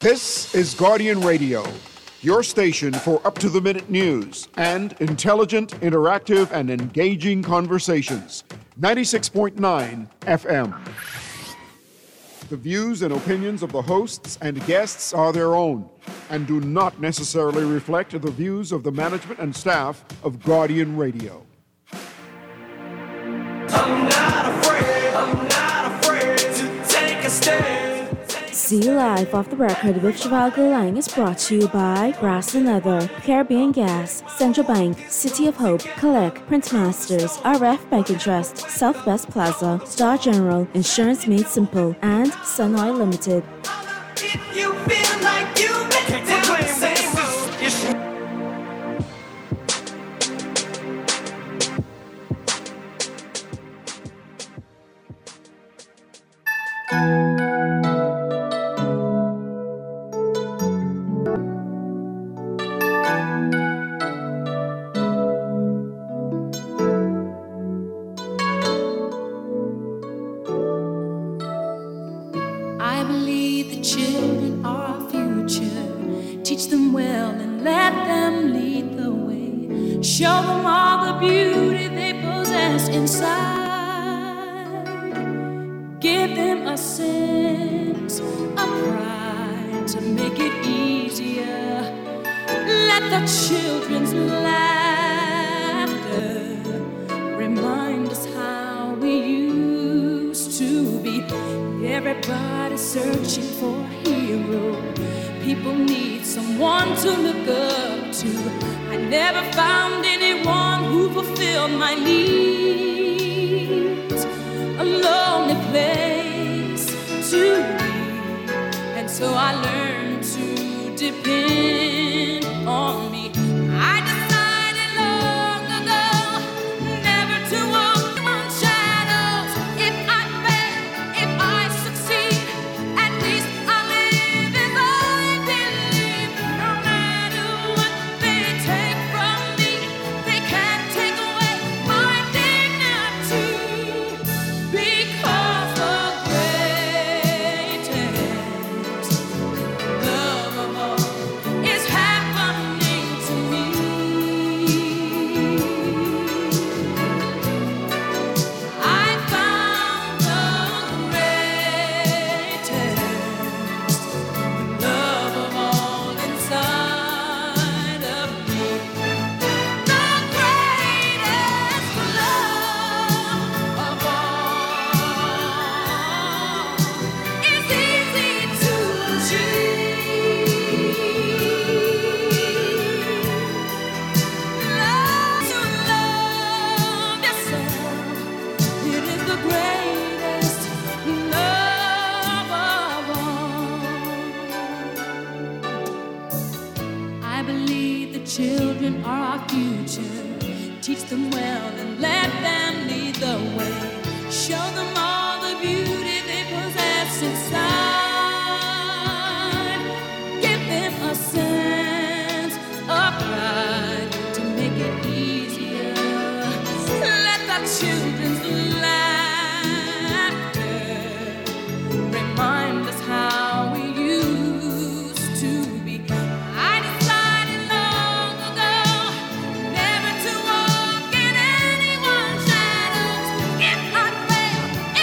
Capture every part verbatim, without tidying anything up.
This is Guardian Radio, your station for up-to-the-minute news and intelligent, interactive, and engaging conversations. ninety-six point nine F M. The views and opinions of the hosts and guests are their own and do not necessarily reflect the views of the management and staff of Guardian Radio. I'm not afraid, I'm not afraid to take a stand. See You Live off the record with Chevalier Lang is brought to you by Brass and Leather, Caribbean Gas, Central Bank, City of Hope, Collect, Printmasters, R F Banking Trust, Southwest Plaza, Star General, Insurance Made Simple, and Sun Oil Limited. If you feel like you make down the same road, you should. Show them all the beauty they possess inside. Give them a sense of pride to make it easier. Let the children's laughter remind us how we used to be. Everybody's searching for a hero. People need someone to look up to. I never found anyone who fulfilled my needs. A lonely place to be, and so I learned to depend on me. I decided long ago never to walk on shadows. If I fail, if I succeed, at least I live as I believe. No matter what they take from me, they can't take away my dignity. Because the greatest love of all is happening to me. I found the greatest love of all inside of me. The greatest love of all is easy to achieve. Love to love yourself. It is the greatest love of all. I believe the children are our future. Teach them well and let them lead the way. Show them all the beauty they possess inside. Give them a sense of pride to make it easier. Let the children's laughter remind us how we used to be. I decided long ago never to walk in anyone's shadows. If I fail,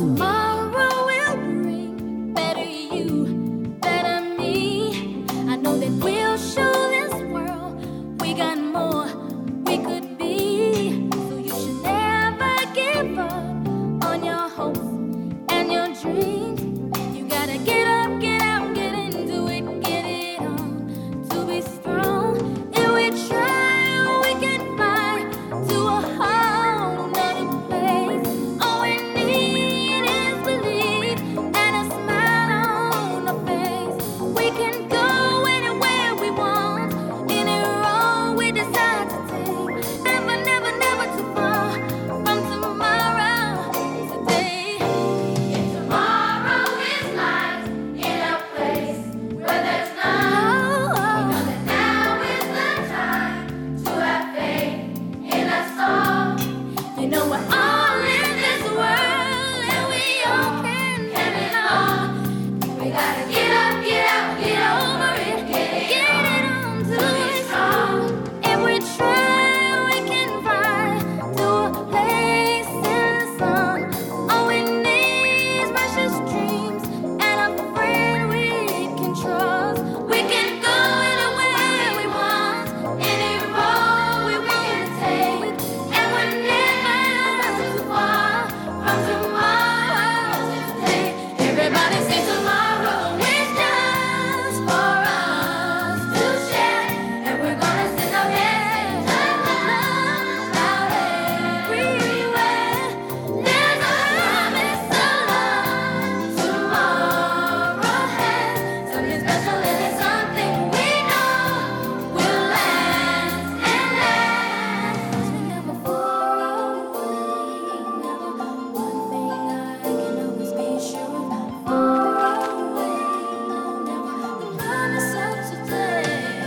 tomorrow will bring better you, better me. I know that we'll show this world we got more we could be. So you should never give up on your hopes and your dreams. You gotta get up, get out, get into it, get it on to be strong. If we try, we can fly to a whole nother place. All we need is belief and a smile on our face. We can go anywhere we want, any road we decide to take. Never, never, never too far from tomorrow. Today, if tomorrow is light in a place where there's none, we know that now is the time to have faith in us all. You know we're all in this world and we all can carry on. We gotta get up, get out, get over it, get it on to be strong. If we try, we can fly to a place in the sun. All we need is precious dreams and a friend we can trust. We can go anywhere we want, any road we want to take, and we're never too far from tomorrow. Today, everybody say tomorrow is just for us to share, and we're gonna send our message of love out everywhere. There's a promise of love tomorrow has something special in it, something we know will last and last. We're never far away, never one thing I can always be sure of. Far away, no, never the promise of today.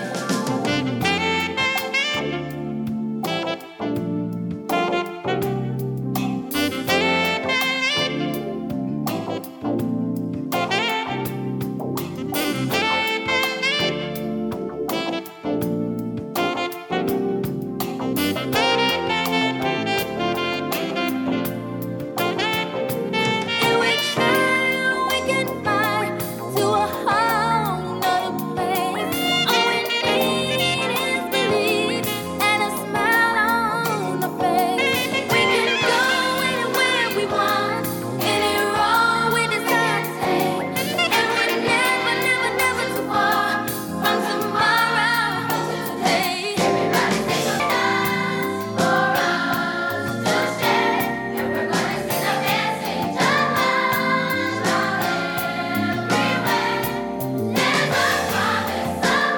If we try, we can fly to a whole nother place. All we need is belief and a smile on our face. We can go anywhere we want, any road we decide to take, and we're never, never, never too far from tomorrow. Today, everybody say something for us to share, and we're gonna send a message of love out everywhere. There's a promise of love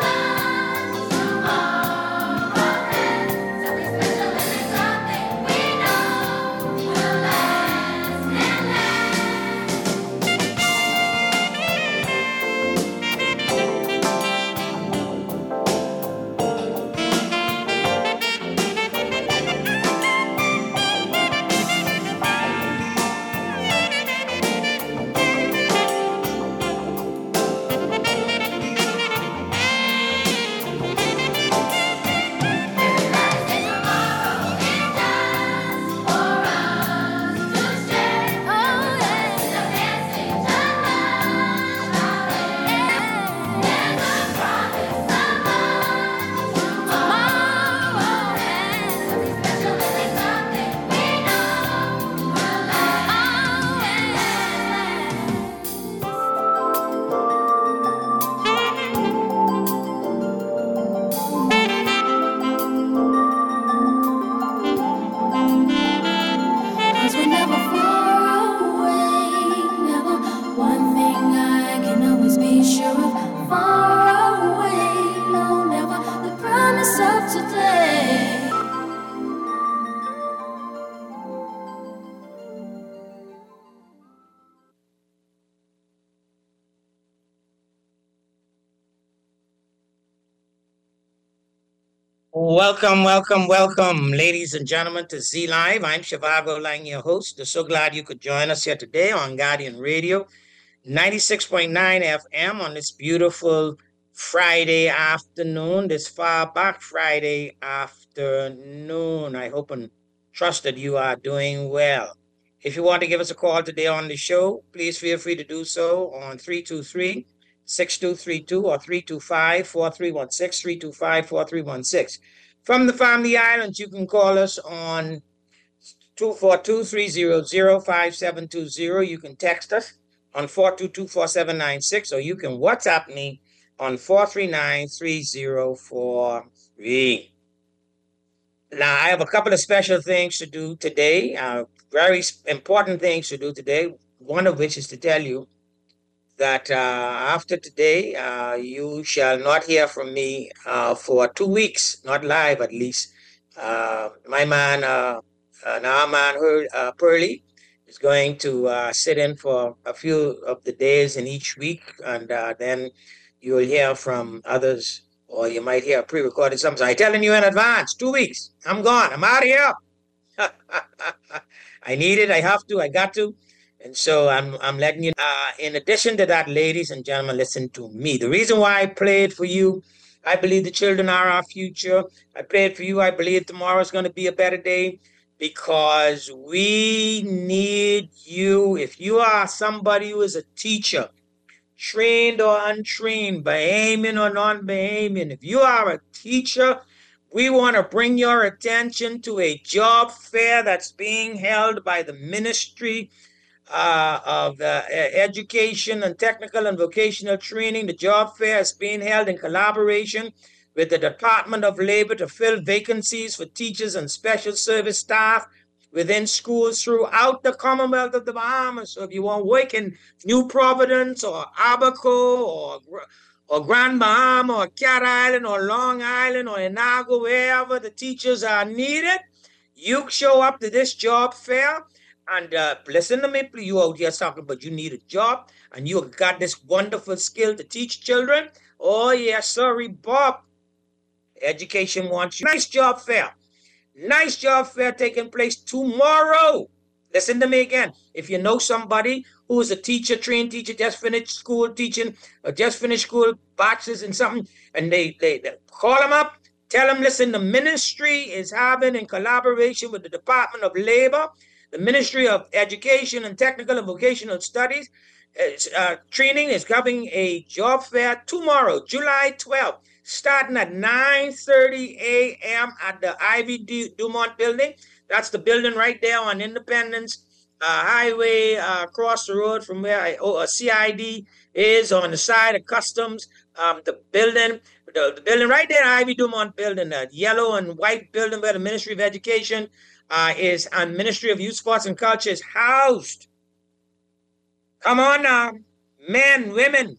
tomorrow has something special in it, something we know will last and Cause we're never far away, never one thing I can always be sure of. Far away, no, never the promise of today. Welcome, welcome, welcome, ladies and gentlemen, to Z Live. I'm Shivago Lang, your host. I'm so glad you could join us here today on Guardian Radio, ninety-six point nine F M on this beautiful Friday afternoon, this far back Friday afternoon. I hope and trust that you are doing well. If you want to give us a call today on the show, please feel free to do so on three two three, six two three two or three two five, four three one six, three two five, four three one six. From the Family Islands, you can call us on two four two, three zero zero, five seven two zero. You can text us on four two two, four seven nine six, or you can WhatsApp me on four three nine, three zero four three. Now, I have a couple of special things to do today, uh, very important things to do today, one of which is to tell you that uh, after today, uh, you shall not hear from me uh, for two weeks, not live at least. Uh, my man, uh, uh, now man uh, Pearly, is going to uh, sit in for a few of the days in each week, and uh, then you'll hear from others, or you might hear pre-recorded something. I'm telling you in advance, two weeks. I'm gone. I'm out of here. I need it. I have to. I got to. And so I'm I'm letting you. Uh, in addition to that, ladies and gentlemen, listen to me. The reason why I played for you, I believe the children are our future. I played for you. I believe tomorrow is going to be a better day, because we need you. If you are somebody who is a teacher, trained or untrained, Bahamian or non-Bahamian, if you are a teacher, we want to bring your attention to a job fair that's being held by the Ministry uh, of uh, Education and Technical and Vocational Training. The job fair is being held in collaboration with the Department of Labor to fill vacancies for teachers and special service staff within schools throughout the Commonwealth of the Bahamas. So if you want to work in New Providence or Abaco or, or Grand Bahama or Cat Island or Long Island or Inagua, wherever the teachers are needed, you show up to this job fair. And uh, listen to me, you out here talking about you need a job and you got this wonderful skill to teach children. Oh, yeah, sorry, Bob. Education wants you. Nice job fair. Nice job fair taking place tomorrow. Listen to me again. If you know somebody who is a teacher, trained teacher, just finished school teaching, or just finished school, bachelor's in something, and they, they, they call them up, tell them, listen, the ministry is having, in collaboration with the Department of Labor, the Ministry of Education and Technical and Vocational Studies, uh, training is having a job fair tomorrow, July twelfth. Starting at nine thirty a.m. at the Ivy Dumont building. That's the building right there on Independence uh, Highway, uh, across the road from where I, oh, a C I D is, on the side of Customs. Um, the building, the, the building right there, Ivy Dumont building, the yellow and white building where the Ministry of Education uh, is, and Ministry of Youth, Sports, and Culture is housed. Come on now, men, women,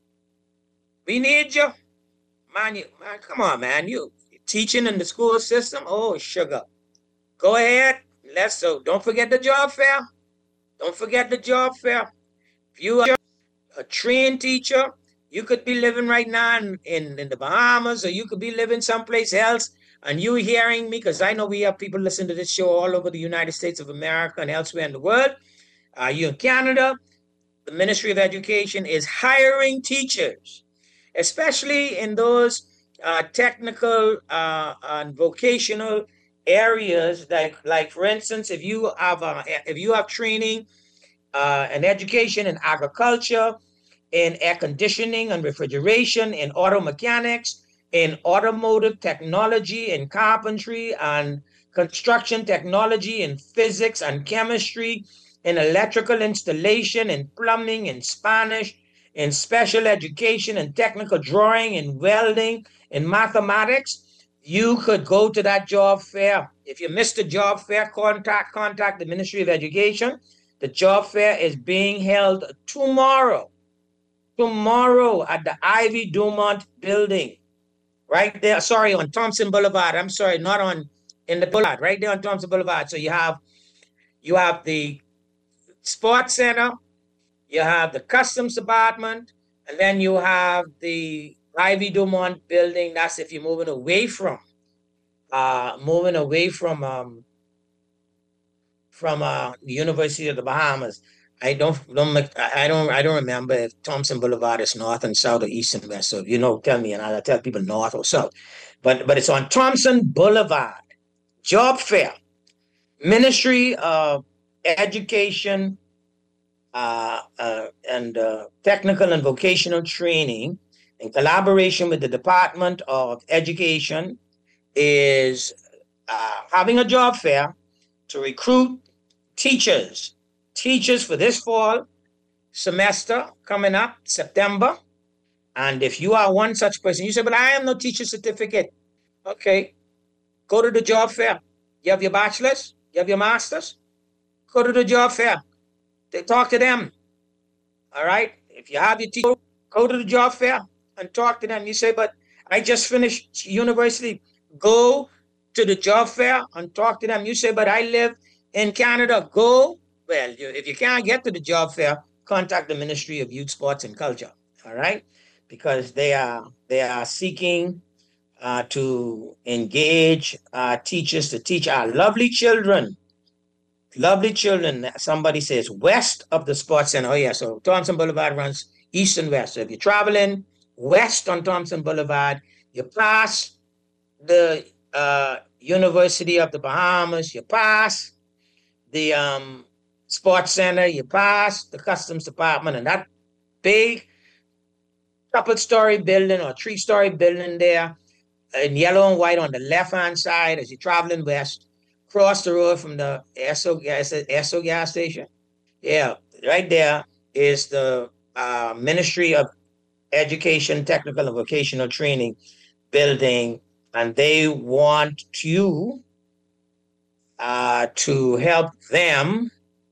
we need you. Man, you, man, come on, man. You teaching in the school system? Oh, sugar. Go ahead. Let's so don't forget the job fair. Don't forget the job fair. If you are a trained teacher, you could be living right now in, in, in the Bahamas, or you could be living someplace else, and you hearing me, because I know we have people listening to this show all over the United States of America and elsewhere in the world. Uh, you in Canada, the Ministry of Education is hiring teachers, especially in those uh, technical uh, and vocational areas, like, like for instance, if you have uh, if you have training uh, and education in agriculture, in air conditioning and refrigeration, in auto mechanics, in automotive technology, in carpentry and construction technology, in physics and chemistry, in electrical installation, in plumbing, in Spanish, in special education, in technical drawing, in welding, in mathematics, you could go to that job fair. If you missed the job fair, contact, contact the Ministry of Education. The job fair is being held tomorrow. Tomorrow at the Ivy Dumont building. Right there, sorry, on Thompson Boulevard. I'm sorry, not on, in the Boulevard, right there on Thompson Boulevard. So you have, you have the Sports Center, you have the Customs Department, and then you have the Ivy Dumont building. That's if you're moving away from, uh, moving away from, um, from uh, the University of the Bahamas. I don't, don't, I don't, I don't remember if Thompson Boulevard is north and south or east and west. So if you know, tell me, and I'll tell people north or south. But, but it's on Thompson Boulevard. Job fair. Ministry of Education uh, uh, and uh, Technical and Vocational Training, in collaboration with the Department of Education, is uh, having a job fair to recruit teachers, teachers for this fall semester coming up, September. And if you are one such person, you say, but I have no teacher certificate. Okay, go to the job fair. You have your bachelor's, you have your master's, go to the job fair. They talk to them. All right. If you have your teacher, go to the job fair and talk to them. You say, but I just finished university. Go to the job fair and talk to them. You say, but I live in Canada. Go. Well, you, if you can't get to the job fair, contact the Ministry of Youth, Sports, and Culture. All right, because they are they are seeking uh, to engage uh, teachers to teach our lovely children. Lovely children, somebody says, west of the sports center. Oh, yeah, so Thompson Boulevard runs east and west. So if you're traveling west on Thompson Boulevard, you pass the uh, University of the Bahamas, you pass the um, sports center, you pass the Customs Department, and that big couple-story building or three-story building there in yellow and white on the left-hand side as you're traveling west. Cross the road from the Esso gas, Esso gas station. Yeah, right there is the uh, Ministry of Education, Technical and Vocational Training building, and they want you uh, to help them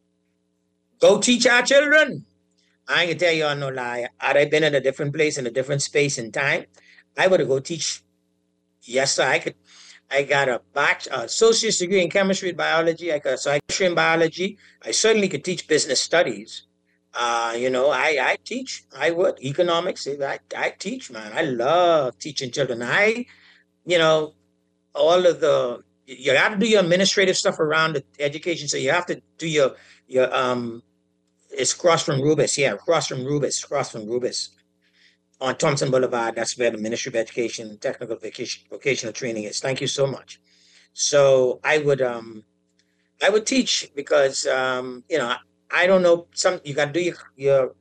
go teach our children. I ain't gonna tell you all no lie. Had I been in a different place, in a different space and time, I would have go teach. Yes, sir, I could. I got a bachelor's, associate's degree in chemistry and biology. I got so I chemistry and biology. I certainly could teach business studies. Uh, you know, I, I teach. I would economics. I I teach, man. I love teaching children. I, you know, all of the you got to do your administrative stuff around the education. So you have to do your your um. It's across from Rubis, yeah, across from Rubis, across from Rubis. On Thompson Boulevard, that's where the Ministry of Education, Technical Vocation, Vocational Training is. Thank you so much. So I would, um, I would teach because, um, you know, I don't know. Some you got to do your your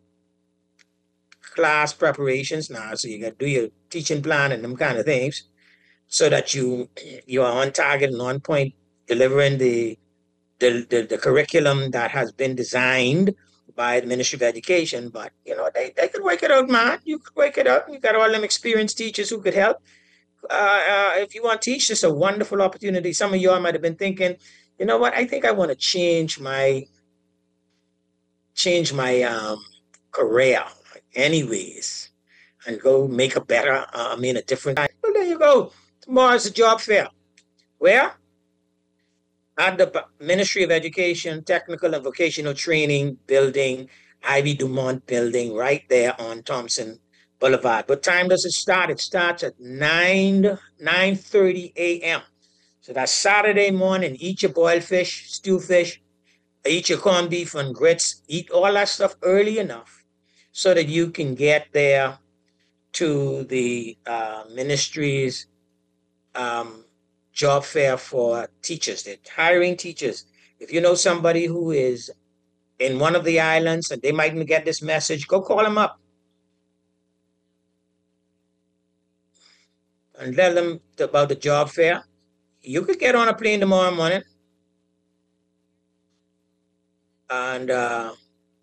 class preparations now, so you got to do your teaching plan and them kind of things, so that you you are on target and on point, delivering the the the, the curriculum that has been designed by the Ministry of Education. But you know, they, they could work it out, man. You could work it out. You got all them experienced teachers who could help. Uh, uh, if you want to teach, this is a wonderful opportunity. Some of y'all might have been thinking, you know what? I think I want to change my change my um, career, anyways, and go make a better. Uh, I mean, a different time. Well, there you go. Tomorrow's a job fair. Where? At the Ministry of Education, Technical and Vocational Training building, Ivy Dumont building, right there on Thompson Boulevard. What time does it start? It starts at nine, nine thirty a.m. So that's Saturday morning. Eat your boiled fish, stew fish, eat your corned beef and grits, eat all that stuff early enough so that you can get there to the uh, ministry's um, job fair for teachers. They're hiring teachers. If you know somebody who is in one of the islands and they might get this message, go call them up and tell them about the job fair. You could get on a plane tomorrow morning and uh,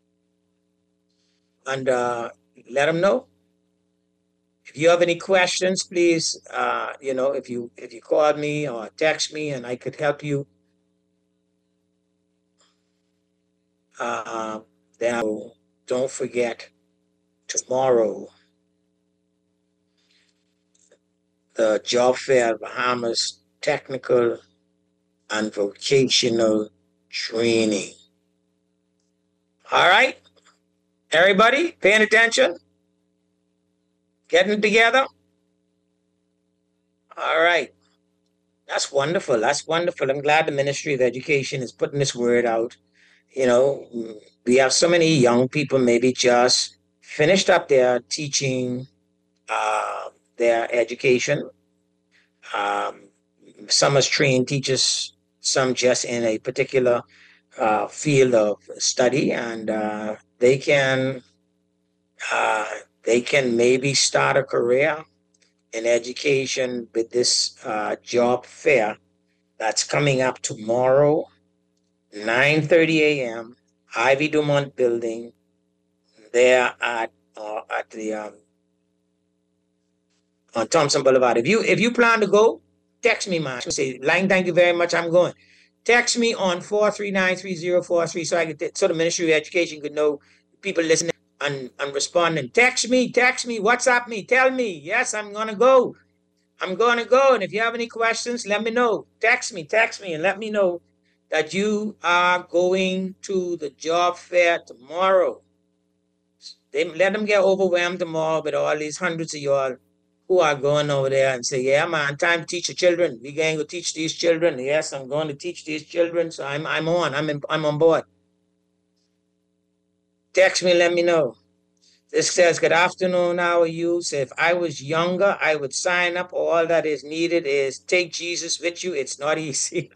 and uh, let them know. If you have any questions, please, uh, you know, if you if you call me or text me and I could help you, uh, then I will, don't forget, tomorrow, the Job Fair Bahamas Technical and Vocational Training. All right, everybody paying attention? Getting it together? All right. That's wonderful. That's wonderful. I'm glad the Ministry of Education is putting this word out. You know, we have so many young people maybe just finished up their teaching, uh, their education. Um, some as trained teachers, some just in a particular uh, field of study, and uh, they can uh, they can maybe start a career in education with this uh, job fair that's coming up tomorrow, nine thirty a.m. Ivy Dumont Building, there at uh, at the um, on Thompson Boulevard. If you if you plan to go, text me, man. Say, Lang, thank you very much. I'm going. Text me on four three nine three zero four three so I could so the Ministry of Education could know people listening and, and responding. Text me, text me, WhatsApp me, tell me. Yes, I'm gonna go. I'm gonna go. And if you have any questions, let me know. Text me, text me, and let me know that you are going to the job fair tomorrow. They let them get overwhelmed tomorrow with all these hundreds of y'all who are going over there and say, yeah, man, time to teach the children. We're going to teach these children. Yes, I'm going to teach these children. So I'm I'm on. I'm in, I'm on board. Text me, let me know. This says, good afternoon, how are you? So if I was younger, I would sign up. All that is needed is take Jesus with you. It's not easy.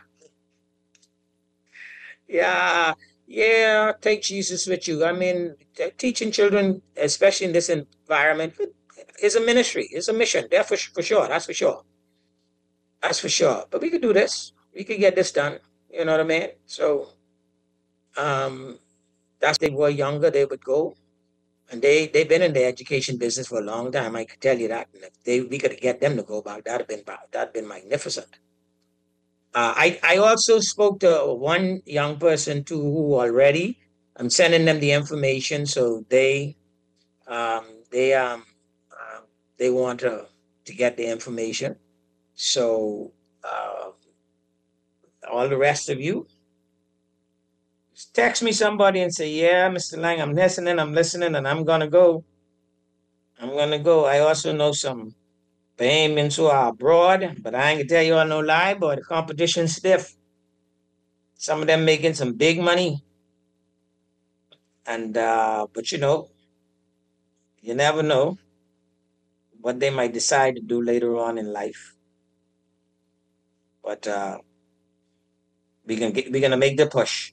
yeah, yeah, take Jesus with you. I mean, teaching children, especially in this environment, is a ministry, is a mission. There for, for sure. That's for sure. That's for sure. But we could do this. We could get this done. You know what I mean? So um, that's they were younger, they would go. And they, they've been in the education business for a long time. I could tell you that. And if they, we could get them to go back, that'd have been, that'd been magnificent. Uh, I, I also spoke to one young person too who already, I'm sending them the information. So they, um, they, um, uh, they want to, to get the information. So uh, all the rest of you, just text me somebody and say, yeah, Mister Lang, I'm listening, I'm listening, and I'm going to go. I'm going to go. I also know some payments who are abroad, but I ain't going to tell you all no lie, boy, the competition's stiff. Some of them making some big money. And, uh, but you know, you never know what they might decide to do later on in life. But uh, we can get, we're going to make the push.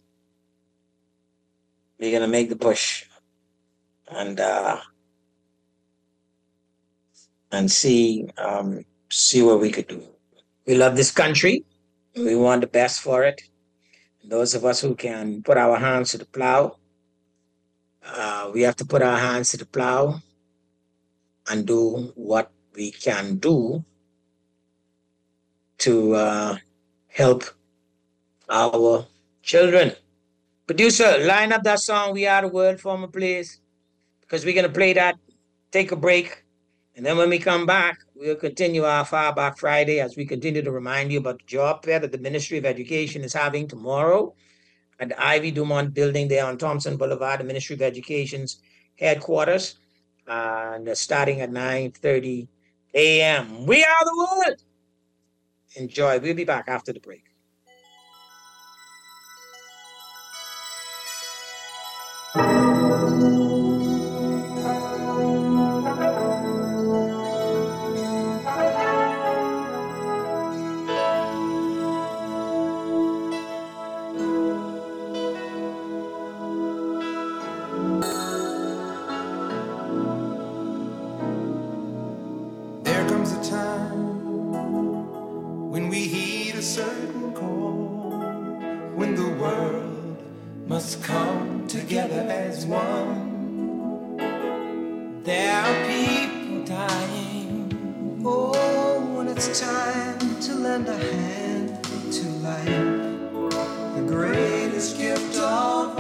We're going to make the push and uh, and see um, see what we could do. We love this country. We want the best for it. And those of us who can put our hands to the plow, uh, we have to put our hands to the plow and do what we can do to uh, help our children. Producer, line up that song, We Are the World, for me, please. Because we're going to play that, take a break. And then when we come back, we'll continue our Far Back Friday as we continue to remind you about the job fair that the Ministry of Education is having tomorrow at the Ivy Dumont Building there on Thompson Boulevard, the Ministry of Education's headquarters. Uh, and they're starting at nine thirty a.m. We are the world. Enjoy. We'll be back after the break. There comes a time when we heed a certain call, when the world must come together as one. There are people dying. Oh, when it's time to lend a hand to life, the greatest gift of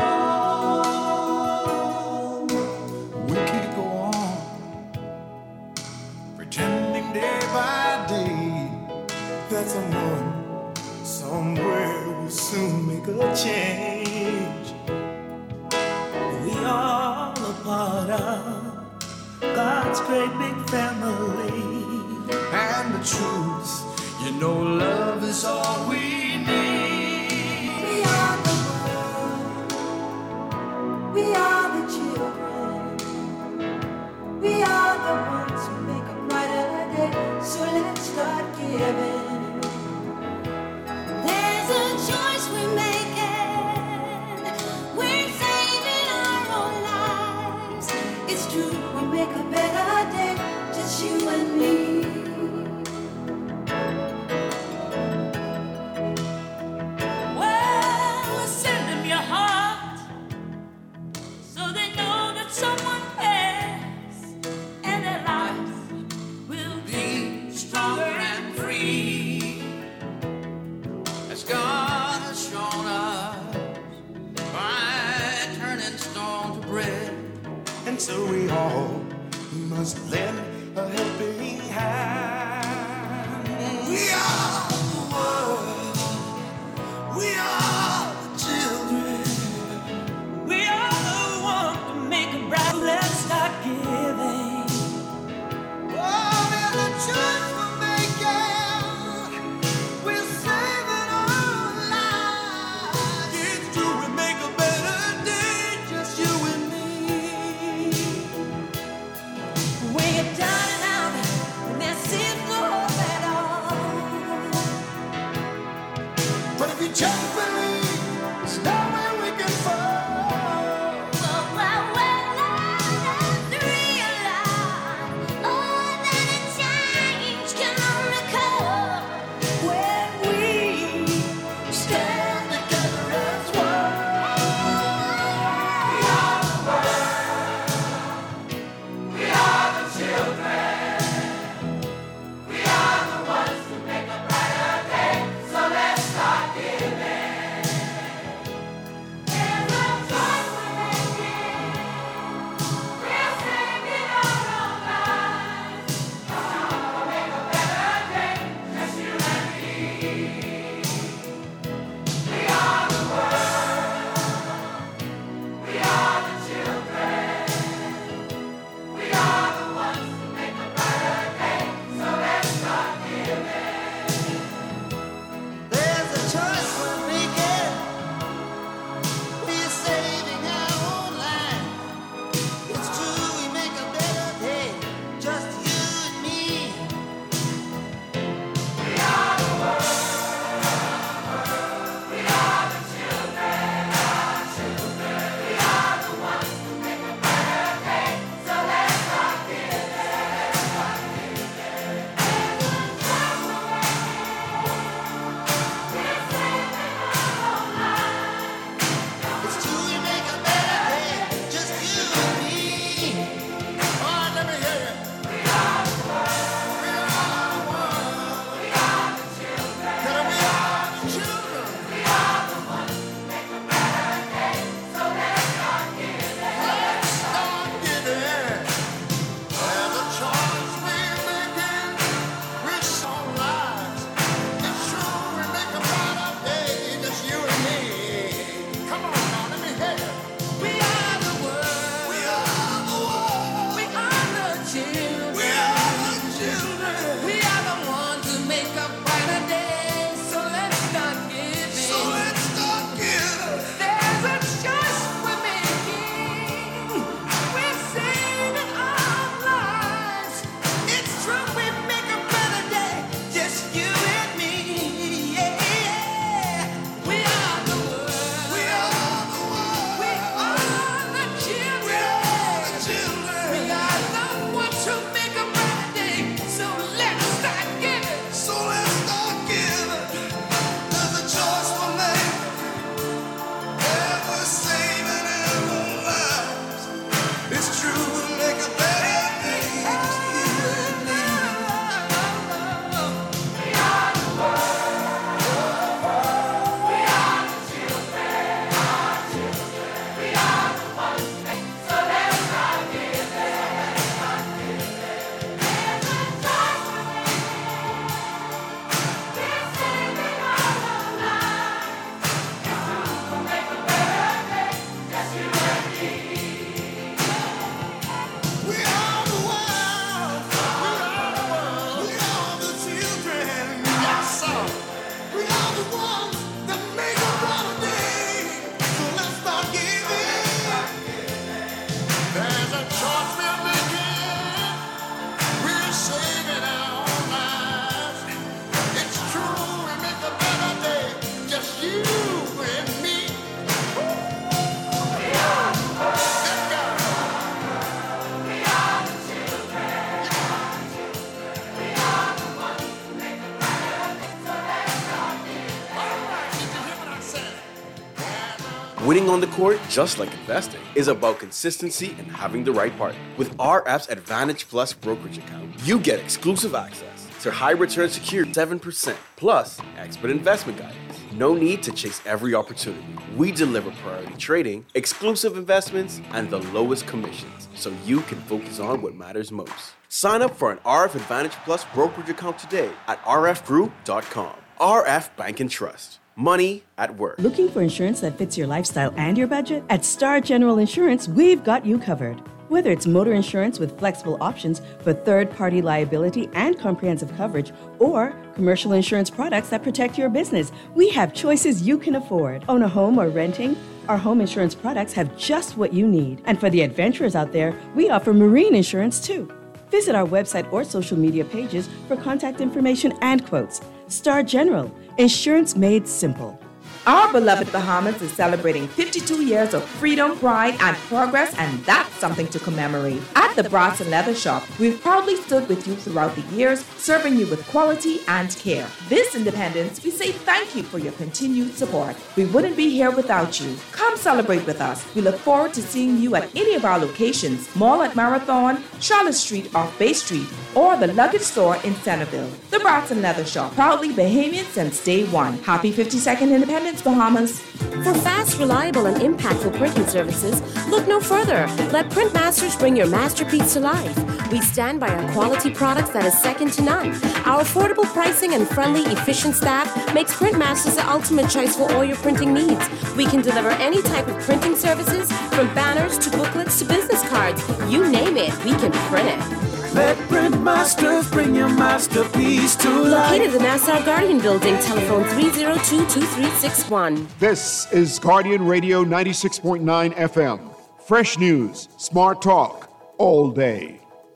all. We could go on pretending day by day that someone somewhere will soon make a change. We are a part of God's great big family. And the truth, you know, love is all we need. We are the world. We are the children. We are the ones who make a brighter day. So let's start giving. There's a choice we're making. so we all must lend a helping hand. We are the world. We are the children. We are the one to make a bright. Let's start giving. Oh, there's a choice we're making. We're saving our lives. It's true, we make a better day, just you and me. When you're down and out, and there seems no hope at all. But if you just believe, there's nowhere we can fall. Well, well, well, let's realize, oh, that a change can only come When we stand together as one. We are the children. We are the ones to make a brighter day. So let's start giving. There's a choice we're making. We're saving our own lives. To make a better day, just you and me. We are the world. We are the children. We are the ones to make a brighter day. So let's start giving. There's a choice we're making. We're saving our own lives. It's true, we make a better day. Just you and me. We are the world. We are the children. Our children. We are the ones to make a better day. So let's start giving. Let's start giving. There's a choice we're making. We're saving our own lives. It's true, we make a better day. Just you and me. All right, let me hear you. We are the world. We are the world. We are the children. We are the children. We are the ones to make a better day. So let's start giving. Let's start giving. There's a choice we're making. We're so lives. It's true, we make a brighter day. Just you and me. Come on now, let me hear you. We are the world. We are the world. We are the children. We are the children. We are the ones who make a brighter day. So let's start giving. So let's start giving. There's a choice we're making. We're saving our lives. It's true, we make a better day. Just you and me. Yeah, yeah. We are the world. We are the world. We are the children. We are the children. We are the ones who make a better day. So let's start giving. So let's start giving. There's a choice we're making. Yeah, we're saving our own lives. It's true, we make a better day. Just you and me. We are the world. We are the children. Our children. We are the ones. So let's start giving. Let's start giving. There's a choice we're making. We're saving our own lives. It's true, we make a better day. Just you and me. We are the world. We are the world. We are the children. Yes, sir. We are the ones that make a brighter day. So let's start giving. There's a choice we're making. We're saving our own lives. It's true, we make a better day. Just you and me. We are the world. Let's go. We are the children. We are the ones to make a brighter day. So let's start giving. All right, did you hear what I said? Winning on the court, just like investing, is about consistency and having the right partner. With our app's Advantage Plus brokerage account, you get exclusive access to high return security seven percent plus expert investment guidance. No need to chase every opportunity. We deliver priority trading, exclusive investments, and the lowest commissions, so you can focus on what matters most. Sign up for an R F Advantage Plus brokerage account today at r f group dot com. R F Bank and Trust. Money at work. Looking for insurance that fits your lifestyle and your budget? At Star General Insurance, we've got you covered. Whether it's motor insurance with flexible options for third-party liability and comprehensive coverage, or commercial insurance products that protect your business, we have choices you can afford. Own a home or renting? Our home insurance products have just what you need. And for the adventurers out there, we offer marine insurance too. Visit our website or social media pages for contact information and quotes. Star General, insurance made simple. Our beloved Bahamas is celebrating fifty-two years of freedom, pride, and progress, and that's something to commemorate. At the Brass and Leather Shop, we've proudly stood with you throughout the years, serving you with quality and care. This Independence, we say thank you for your continued support. We wouldn't be here without you. Come celebrate with us. We look forward to seeing you at any of our locations, Mall at Marathon, Charlotte Street off Bay Street, or the Luggage Store in Centerville. The Brass and Leather Shop, proudly Bahamian since day one. Happy fifty-second Independence, Bahamas. For fast, reliable, and impactful printing services, look no further. Let Printmasters bring your masterpiece to life. We stand by our quality products that is second to none. Our affordable pricing and friendly, efficient staff makes Printmasters the ultimate choice for all your printing needs. We can deliver any type of printing services, from banners to booklets to business cards. You name it, we can print it. Let Printmasters bring your masterpiece to life. Located in the Nassau Guardian Building, telephone three oh two, two three six one. This is Guardian Radio ninety-six point nine F M. Fresh news, smart talk, all day.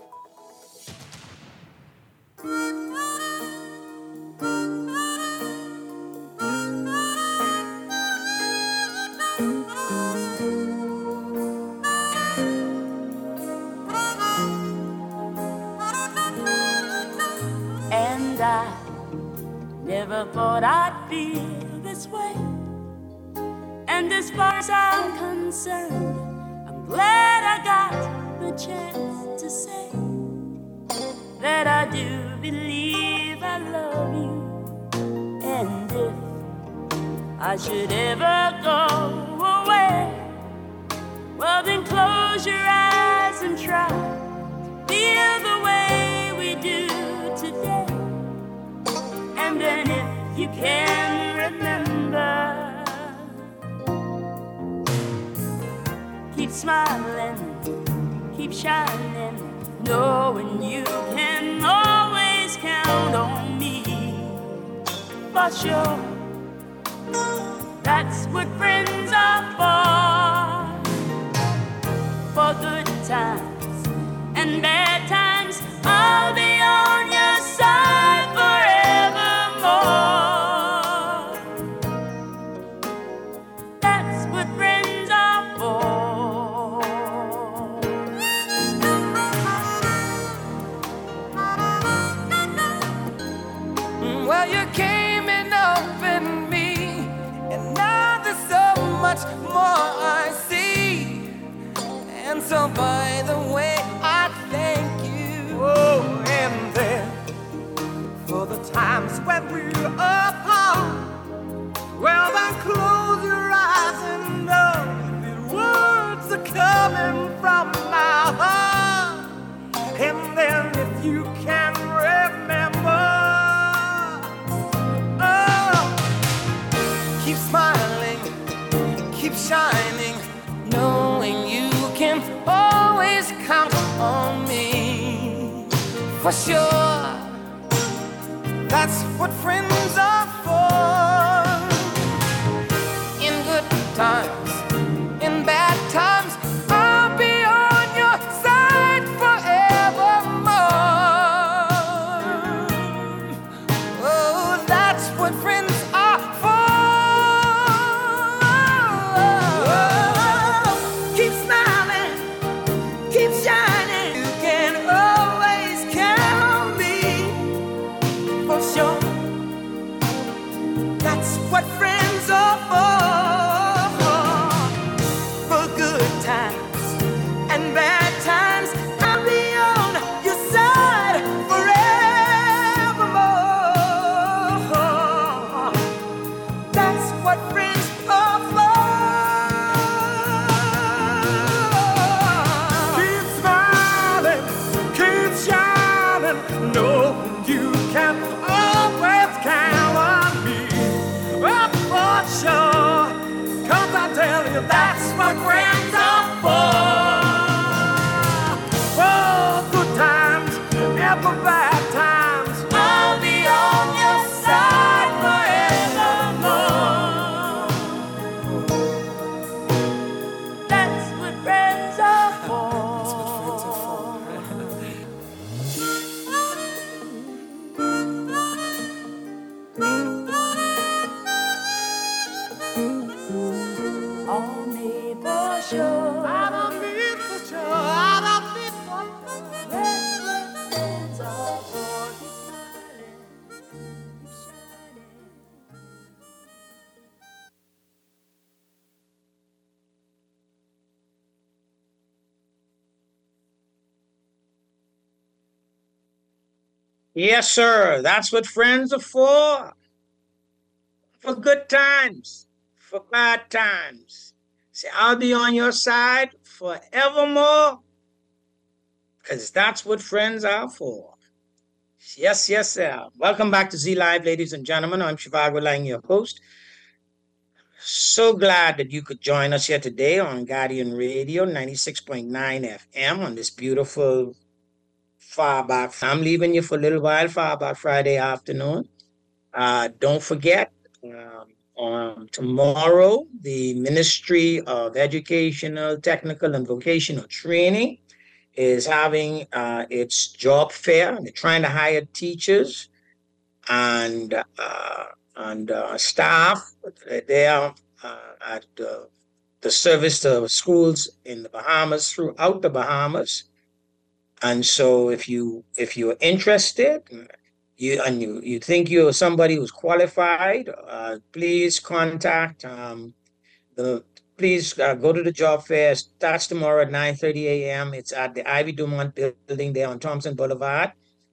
And I never thought I'd feel this way. And as far as I'm concerned, I'm glad I got the chance to say that I do believe I love you. And if I should ever go away, well then close your eyes and try to feel the way we do today. And then if you can remember, keep smiling, keep shining, knowing you can always count on me. For sure, that's what friends are for. For good times and bad times, I'll be on your side forevermore. That's what friends are for. Well, you came in open me, and now there's so much more I see. And so by the way, I thank you. Oh, and then for the times when we're apart, well then close your eyes and know the words are coming from my heart. And then if you can remember, oh, keep smiling, keep shining, knowing you can always count on me. For sure, that's what friends are for. In good times, in bad times, I'll be on your side forevermore. Oh, that's what friends are for. Keep smiling, keep shining. You can always count on me. For sure, Yes, sir. That's what friends are for. For good times, for bad times. Say, I'll be on your side forevermore, because that's what friends are for. Yes, yes, sir. Welcome back to Z Live, ladies and gentlemen. I'm Shivago Lang, your host. So glad that you could join us here today on Guardian Radio ninety-six point nine F M on this beautiful far back. I'm leaving you for a little while, far back Friday afternoon. Uh, don't forget, um, on tomorrow, the Ministry of Educational, Technical, and Vocational Training is having uh, its job fair. They're trying to hire teachers and uh, and uh, staff there uh, at uh, the service to schools in the Bahamas, throughout the Bahamas. And so, if you if you're interested, you and you you think you're somebody who's qualified, uh, please contact um, the. Please uh, go to the job fair. It starts tomorrow at nine thirty a.m. It's at the Ivy Dumont building there on Thompson Boulevard,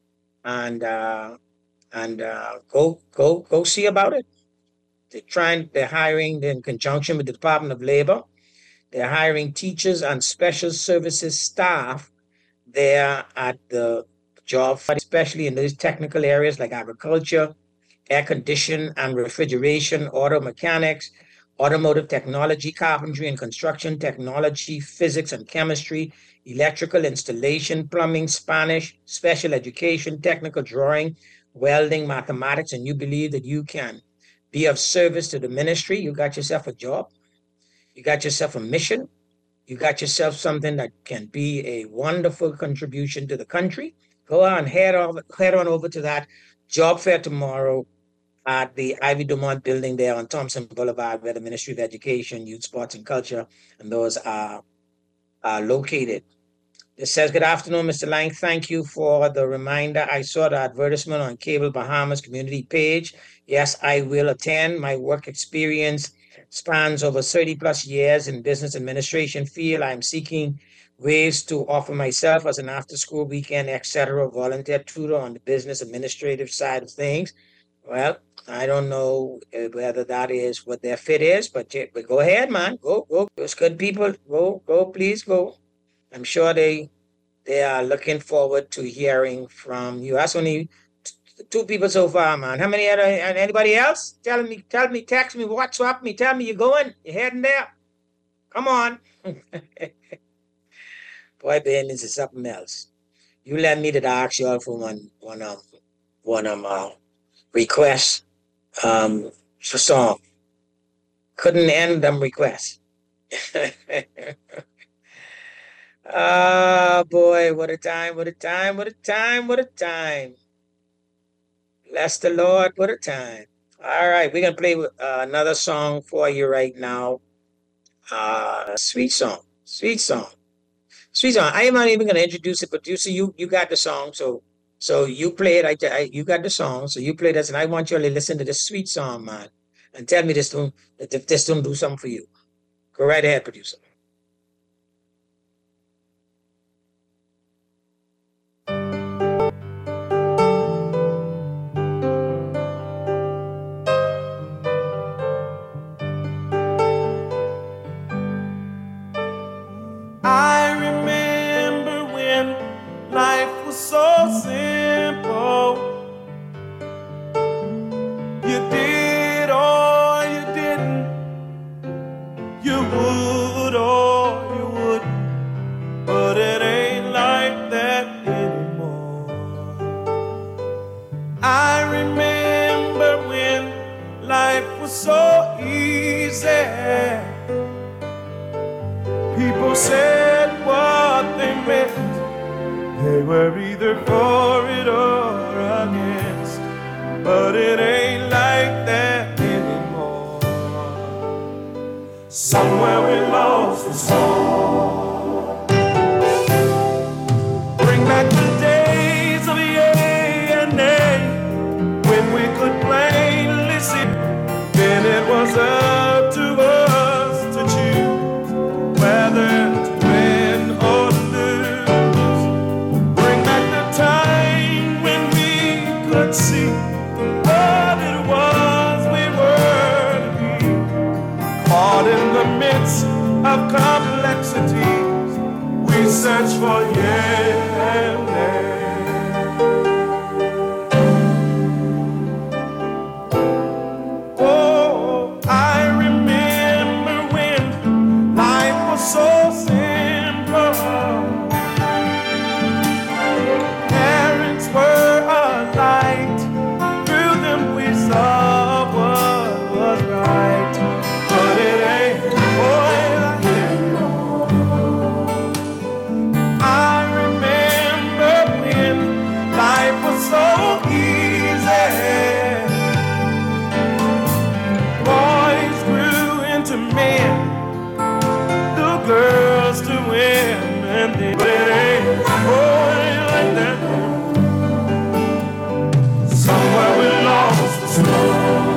and uh, and uh, go go go see about it. They're trying. They're hiring in conjunction with the Department of Labor. They're hiring teachers and special services staff there at the job, especially in these technical areas like agriculture, air condition and refrigeration, auto mechanics, automotive technology, carpentry and construction technology, physics and chemistry, electrical installation, plumbing, Spanish, special education, technical drawing, welding, mathematics, and you believe that you can be of service to the ministry, you got yourself a job, you got yourself a mission, you got yourself something that can be a wonderful contribution to the country. Go on, head on, head on over to that job fair tomorrow at the Ivy Dumont building there on Thompson Boulevard, where the Ministry of Education, Youth, Sports, and Culture, and those are, are located. It says, good afternoon, Mister Lang. Thank you for the reminder. I saw the advertisement on Cable Bahamas community page. Yes, I will attend. My work experience spans over thirty plus years in business administration field. I'm seeking ways to offer myself as an after-school weekend, et cetera, volunteer tutor on the business administrative side of things. Well, I don't know whether that is what their fit is, but, but go ahead, man. Go, go. Those good people, go, go, please go. I'm sure they they are looking forward to hearing from you. That's only t- two people so far, man. How many other, anybody else? Tell me, tell me, text me, WhatsApp me, tell me you're going, you're heading there. Come on. Boy, business is something else. You let me to ask you all for one, one, um, one, um, uh, request, um, for song. Couldn't end them requests. Ah, boy, what a time, what a time, what a time, what a time. Bless the Lord, what a time. All right, we're going to play uh, another song for you right now. Uh, sweet song, sweet song, sweet song. I am not even going to introduce it, but you see, you, you got the song, so so you play it. I, I you got the song, so you play this, and I want you all to listen to this sweet song, man, and tell me this don't if this don't do something for you. Go right ahead, producer. I remember when life was so simple. You did or you didn't. You would or you wouldn't. But it ain't like that anymore. I remember when life was so easy. People said what they meant. They were either for it or against. But it ain't like that anymore. Somewhere we lost the soul. Bring back the days of yea and nay, when we could plainly see. Then it was up to us to choose whether to win or lose. Bring back the time when we search for yeah. Oh, I remember when life was so simple. Parents were a light, through them we saw what was right. But it ain't quite like anymore. I remember when life was so easy. Boys grew into men, the girls to women. But it ain't quite like that. Somewhere we lost the snow.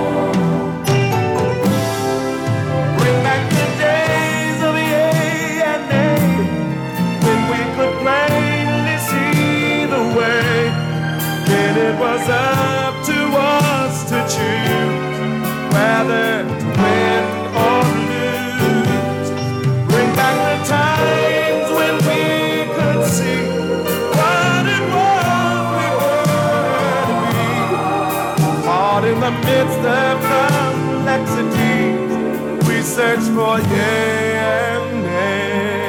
Bring back the days of the A and A, when we could plainly see the way. Then it was up to us to choose whether to win or lose. Bring back the times when we could see what it was we were to be. Caught in the midst of complexity, we search for yeah and nay.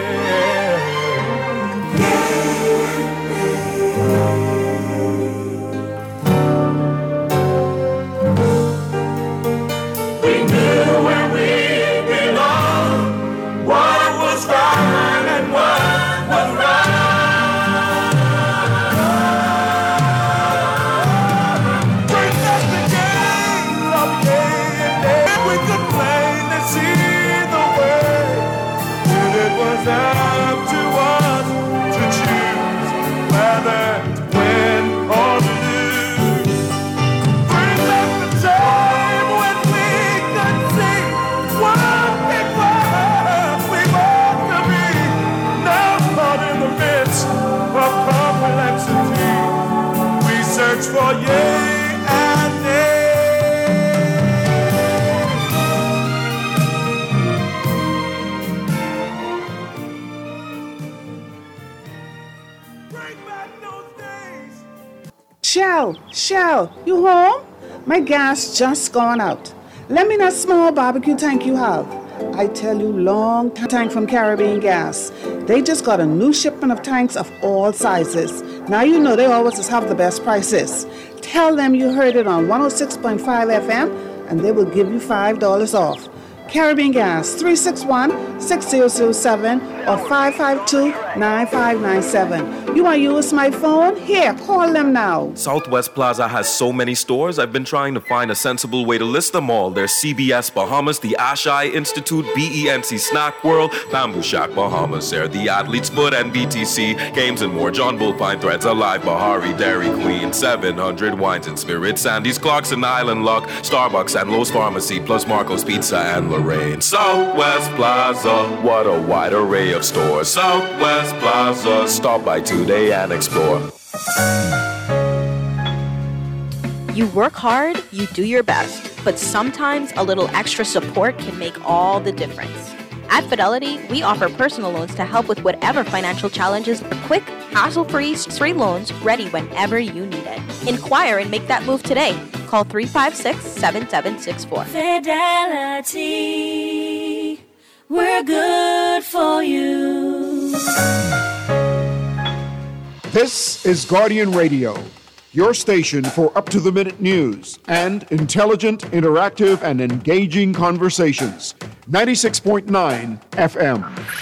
We knew where we belonged, what was right and what was wrong. Bring back the days of yeah and nay. We could plainly see the way. And it was up to us to choose whether to win or lose. Bring back the time when we could see what we were, we were to be. Now caught in the midst of complexity, we search for yea and nay. Bring back those days. Shell, Shell, you home? My gas just gone out. Let me know small barbecue tank you have. I tell you, long tank from Caribbean Gas. They just got a new shipment of tanks of all sizes. Now you know they always have the best prices. Tell them you heard it on one oh six point five F M and they will give you five dollars off. Caribbean Gas, three six one, six zero zero seven or five five two, nine five nine seven. You want to use my phone? Here, call them now. Southwest Plaza has so many stores, I've been trying to find a sensible way to list them all. There's C B S Bahamas, the Ashai Institute, B E N C Snack World, Bamboo Shack Bahamas, Air, the Athlete's Foot, and B T C, Games and More, John Bull, Fine Threads, Alive, Bahari, Dairy Queen, seven hundred Wines and Spirits, Sandy's, Clarkson, Island Lock, Starbucks, and Lowe's Pharmacy, plus Marco's Pizza and Lorraine. Southwest Plaza, what a wide array of stores. Southwest Plaza, stop by today and explore. You work hard, you do your best, but sometimes a little extra support can make all the difference. At Fidelity, we offer personal loans to help with whatever financial challenges are quick, hassle-free, straight loans ready whenever you need it. Inquire and make that move today. Call three five six, seven seven six four. Fidelity, we're good for you. This is Guardian Radio, your station for up-to-the-minute news and intelligent, interactive, and engaging conversations. ninety-six point nine F M.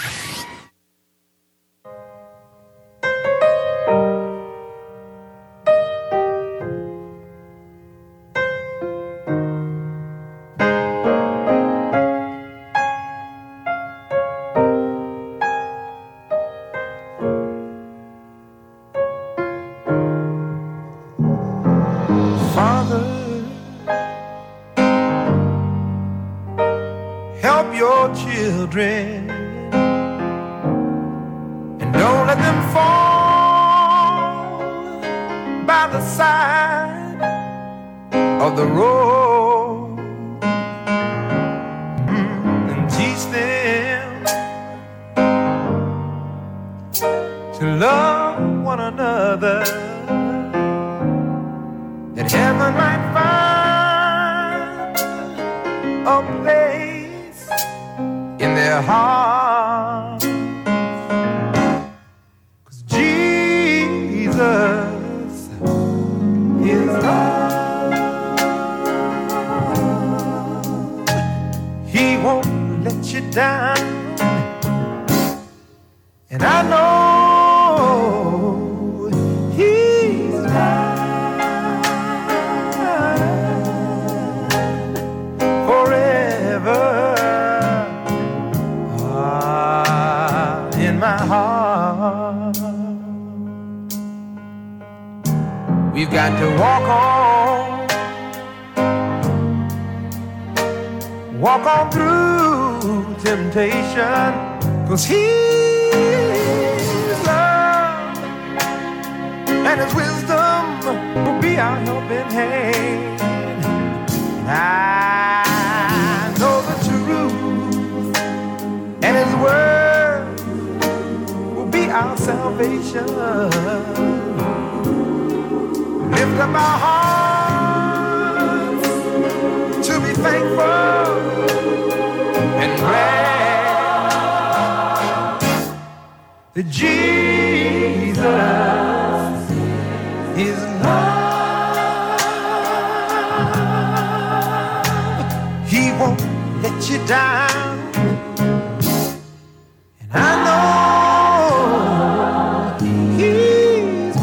Help your children and don't let them fall by the side of the road. Mm, and teach them to love one another, that heaven might find a place in their hearts. 'Cause Jesus is love. He won't let you down, and I know He's mine forever. Ah, in my heart, we've got to walk on, walk on through temptation, 'cause He's love, and His wisdom will be our helping hand. I know the truth, and His word will be our salvation. Lift up our hearts to be thankful and glad that Jesus is love. He won't let you down, and I know He's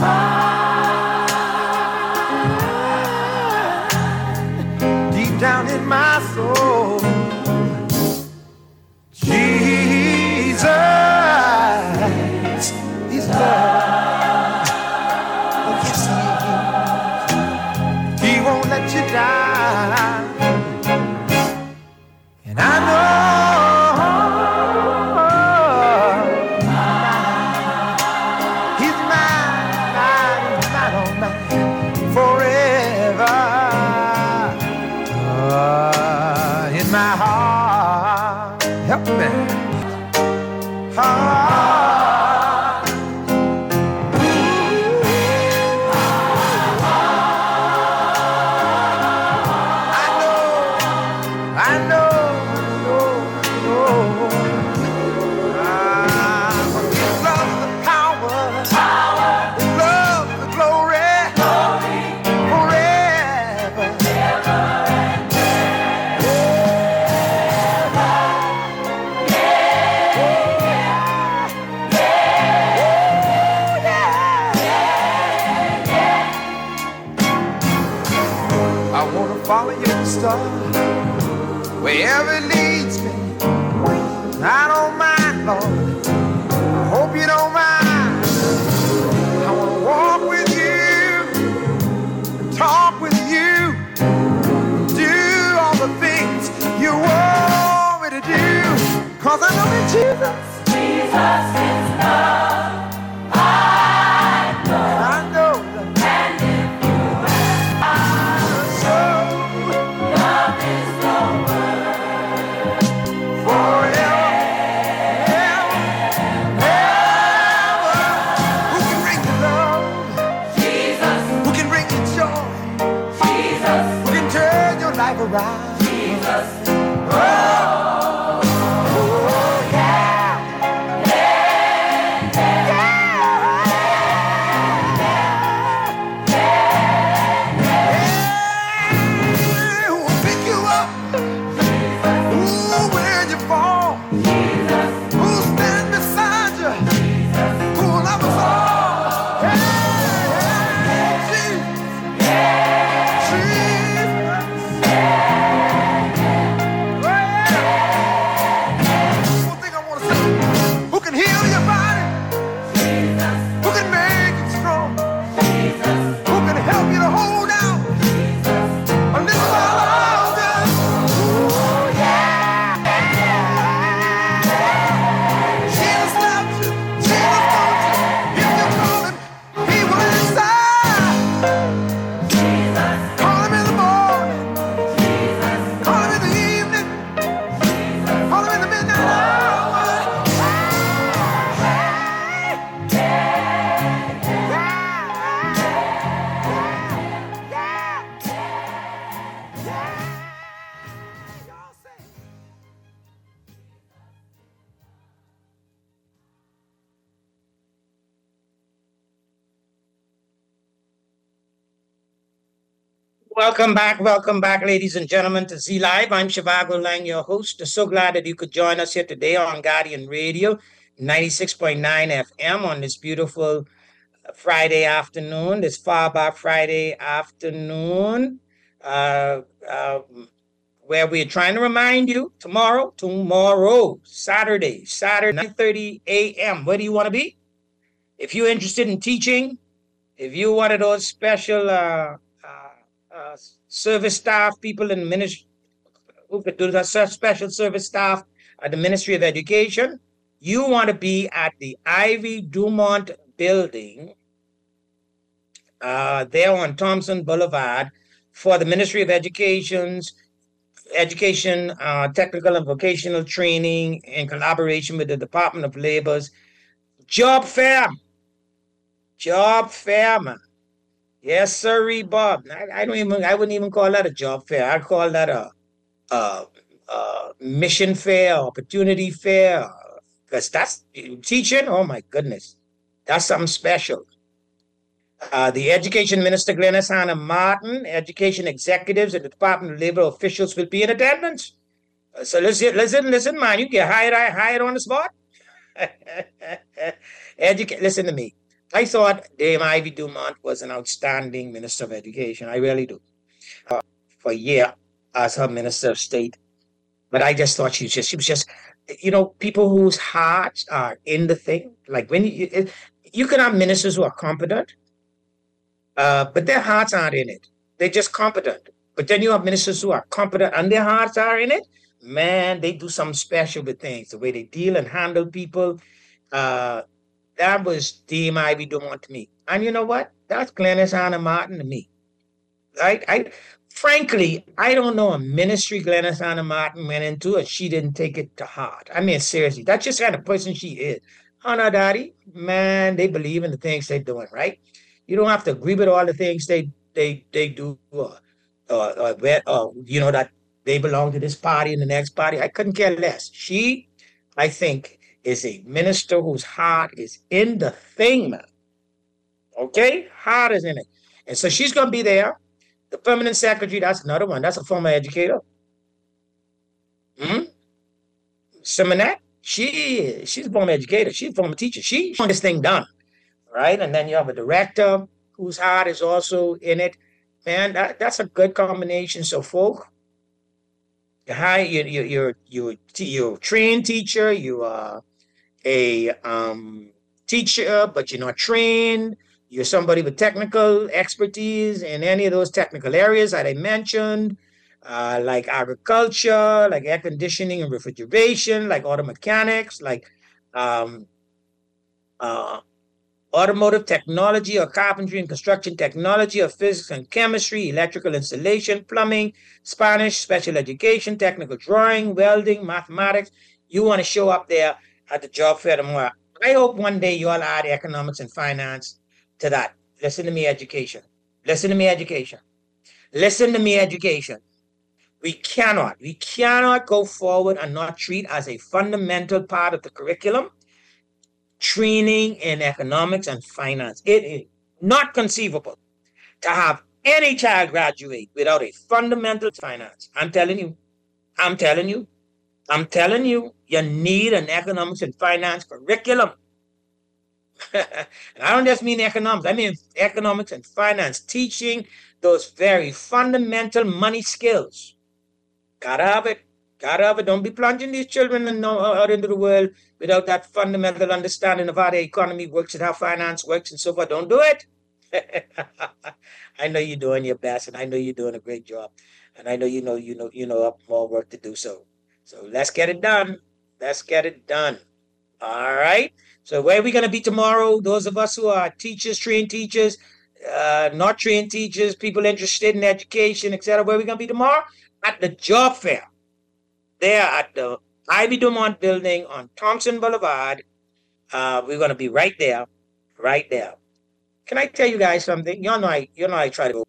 mine deep down in my soul. Jesus is love. Oh, yes, He is. He won't let you down, and I know He's mine, mine, mine, oh mine, forever. Ah, in my heart, help me. Ah. Wherever it leads me, I don't mind, Lord. I hope you don't mind. I want to walk with you, talk with you, do all the things you want me to do. 'Cause I know that Jesus, Jesus is love. I know, I know that. And if you ask, so love is the word forever, ever. Who can bring you love? Jesus. Who can bring you joy? Jesus. Who can turn your life around? Jesus. Oh. Yeah. Welcome back, welcome back, ladies and gentlemen, to Z Live. I'm Shivago Lang, your host. So glad that you could join us here today on Guardian Radio, ninety-six point nine F M on this beautiful Friday afternoon, this far back Friday afternoon, uh, uh, where we're trying to remind you tomorrow, tomorrow, Saturday, Saturday, nine thirty a m Where do you want to be? If you're interested in teaching, if you're one of those special uh, uh, service staff people in the ministry who could do the special service staff at the Ministry of Education, you want to be at the Ivy Dumont building uh, there on Thompson Boulevard for the Ministry of Education's Education, uh, Technical and Vocational Training in collaboration with the Department of Labor's Job Fair. Job Fair, man. Yes, sir, Bob. I, I don't even. I wouldn't even call that a job fair. I'd call that a, a, a mission fair, opportunity fair. Because that's teaching. Oh my goodness, that's something special. Uh, the Education Minister Glenys Hanna Martin, education executives, and the Department of Labor officials will be in attendance. Uh, so listen, listen, listen, man. You get hired, hired on the spot. Educate. Listen to me. I thought Dame Ivy Dumont was an outstanding Minister of Education. I really do. Uh, for a year as her Minister of State. But I just thought she was just, she was just, you know, people whose hearts are in the thing. Like when you, you can have ministers who are competent, uh, but their hearts aren't in it. They're just competent. But then you have ministers who are competent and their hearts are in it. Man, they do something special with things. The way they deal and handle people. Uh, That was Dame Ivy Dumont to me. And you know what? That's Glenys Hanna Martin to me. Right? I, frankly, I don't know a ministry Glenys Hanna Martin went into and she didn't take it to heart. I mean, seriously, that's just the kind of person she is. Hannah Daddy, man, they believe in the things they're doing, right? You don't have to agree with all the things they they they do, or, or, or, or you know, that they belong to this party and the next party. I couldn't care less. She, I think, is a minister whose heart is in the thing, man. Okay? Heart is in it. And so she's going to be there. The permanent secretary, that's another one. That's a former educator. Hmm? Simonette, she, she's a former educator. She's a former teacher. She wants this thing done, right? And then you have a director whose heart is also in it. Man, that, that's a good combination. So, folk, hi, you, you, you're, you're, you're a trained teacher. You are a um, teacher, but you're not trained. You're somebody with technical expertise in any of those technical areas that I mentioned, uh, like agriculture, like air conditioning and refrigeration, like auto mechanics, like um, uh, automotive technology or carpentry and construction technology or physics and chemistry, electrical installation, plumbing, Spanish, special education, technical drawing, welding, mathematics. You want to show up there at the job fair tomorrow. I hope one day you all add economics and finance to that. Listen to me, education. Listen to me, education. Listen to me, education. We cannot, we cannot go forward and not treat as a fundamental part of the curriculum training in economics and finance. It is not conceivable to have any child graduate without a fundamental finance. I'm telling you, I'm telling you, I'm telling you, you need an economics and finance curriculum. And I don't just mean economics, I mean economics and finance, teaching those very fundamental money skills. Gotta have it, gotta have it. Don't be plunging these children out into the world without that fundamental understanding of how the economy works and how finance works and so forth. Don't do it. I know you're doing your best, and I know you're doing a great job. And I know you know you know you know have more work to do. So so let's get it done. Let's get it done. All right. So where are we going to be tomorrow? Those of us who are teachers, trained teachers, uh, not trained teachers, people interested in education, et cetera. Where are we going to be tomorrow? At the job fair. There at the Ivy Dumont building on Thompson Boulevard. Uh, we're going to be right there, right there. Can I tell you guys something? You all know I, you know I try to go.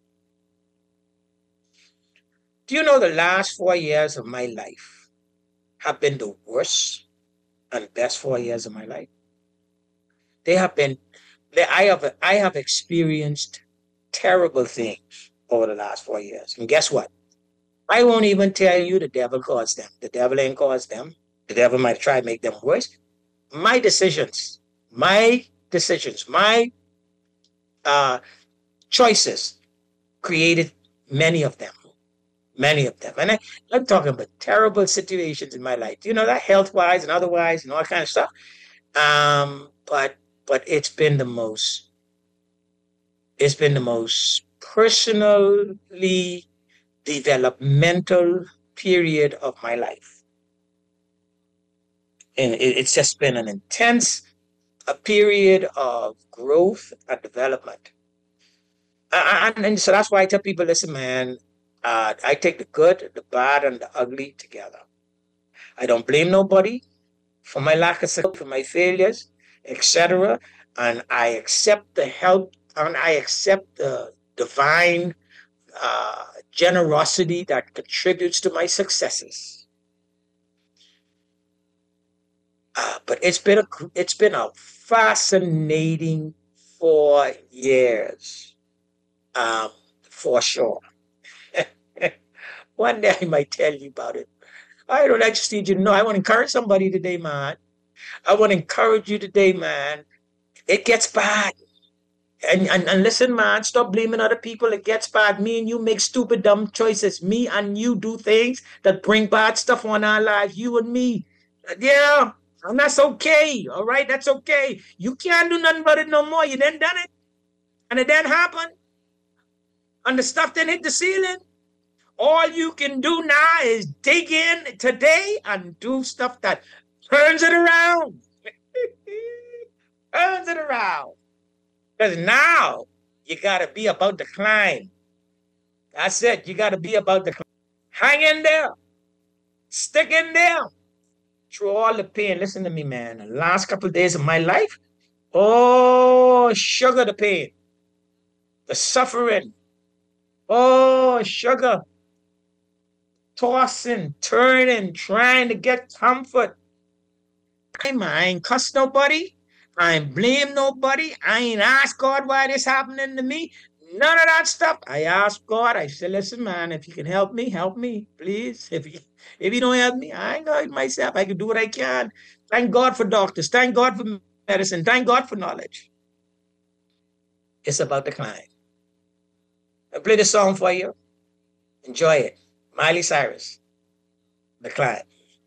Do you know the last four years of my life have been the worst and best four years of my life? They have been, they, I have I have experienced terrible things over the last four years. And guess what? I won't even tell you the devil caused them. The devil ain't caused them. The devil might try to make them worse. My decisions, my decisions, my uh, choices created many of them. Many of them. And I, I'm talking about terrible situations in my life. You know that, health-wise and otherwise and all kind of stuff. Um, but but it's been the most, it's been the most personally developmental period of my life. And it, it's just been an intense a period of growth and development. And, and so that's why I tell people, listen, man, uh, I take the good, the bad, and the ugly together. I don't blame nobody for my lack of success, for my failures, et cetera. And I accept the help, and I accept the divine uh, generosity that contributes to my successes. Uh, but it's been a it's been a fascinating four years, um, for sure. One day I might tell you about it. I don't I just need you to know. I want to encourage somebody today, man. I want to encourage you today, man. It gets bad. And, and, and listen, man, stop blaming other people. It gets bad. Me and you make stupid, dumb choices. Me and you do things that bring bad stuff on our lives. You and me. Yeah, and that's okay. All right, that's okay. You can't do nothing about it no more. You done done it. And it didn't happen. And the stuff didn't hit the ceiling. All you can do now is dig in today and do stuff that turns it around. Turns it around. Because now you got to be about the climb. That's it. You got to be about the climb. Hang in there. Stick in there. Through all the pain. Listen to me, man. The last couple of days of my life, oh, sugar the pain. The suffering. Oh, sugar. Tossing, turning, trying to get comfort. I ain't cuss nobody. I ain't blame nobody. I ain't ask God why this happening to me. None of that stuff. I asked God. I said, listen, man, if you can help me, help me, please. If you, if you don't help me, I ain't going myself. I can do what I can. Thank God for doctors. Thank God for medicine. Thank God for knowledge. It's about the climb. I play the song for you. Enjoy it. Miley Cyrus, The Climb.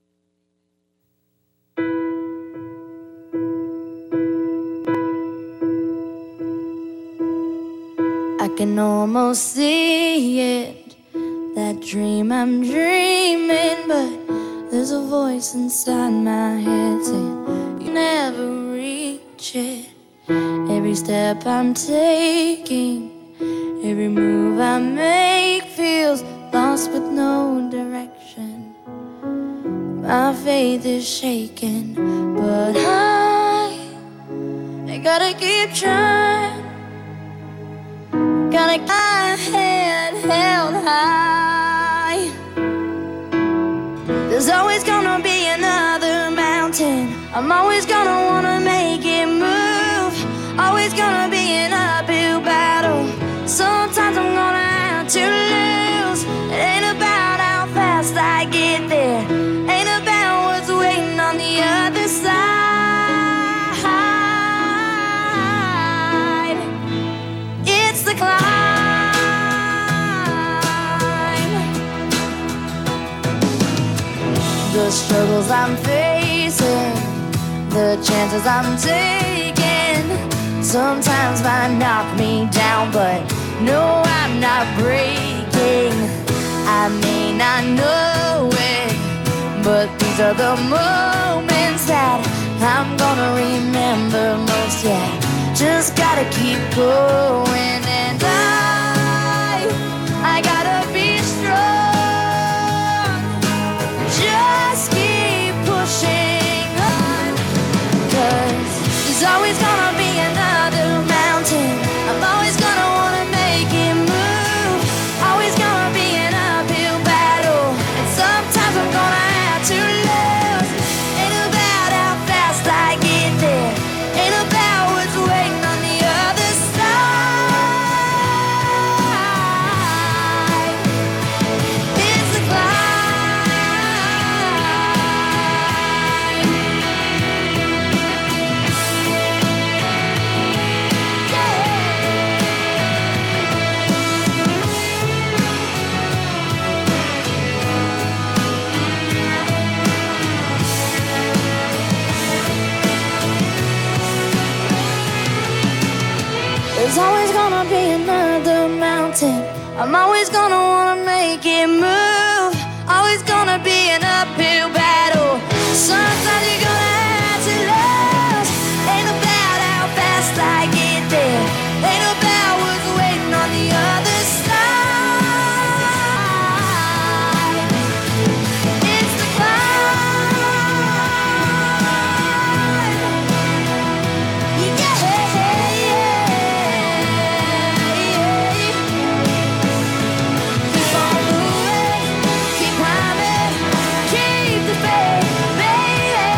I can almost see it, that dream I'm dreaming, but there's a voice inside my head saying you never reach it. Every step I'm taking, every move I make feels lost with no direction. My faith is shaken, but I, I gotta keep trying. Gotta keep my head held high. There's always gonna be another mountain. I'm always gonna wanna make it move. Always gonna be an uphill battle. Sometimes I'm gonna have to lose. It ain't about how fast I get there. Ain't about what's waiting on the other side. It's the climb. The struggles I'm facing, the chances I'm taking, sometimes might knock me down, but no, I'm not breaking. I may not know it, but these are the moments that I'm gonna remember most. Yeah, just gotta keep going, and I, I gotta be strong. Just keep pushing on, 'cause there's always gonna be another mountain. I'm always gonna wanna make it move. Always gonna be an uphill battle, and sometimes I'm gonna have to lose. Ain't about how fast I get there. Ain't about what's waiting on the other side. There's always gonna be another mountain. I'm always gonna wanna make it move. Always gonna be an uphill battle. Sometimes you're gonna have to lose. Ain't about how fast I get there. Ain't about what's waiting on the other side. It's the climb. Yeah, yeah, yeah. Keep on moving, keep climbing, keep the faith, baby.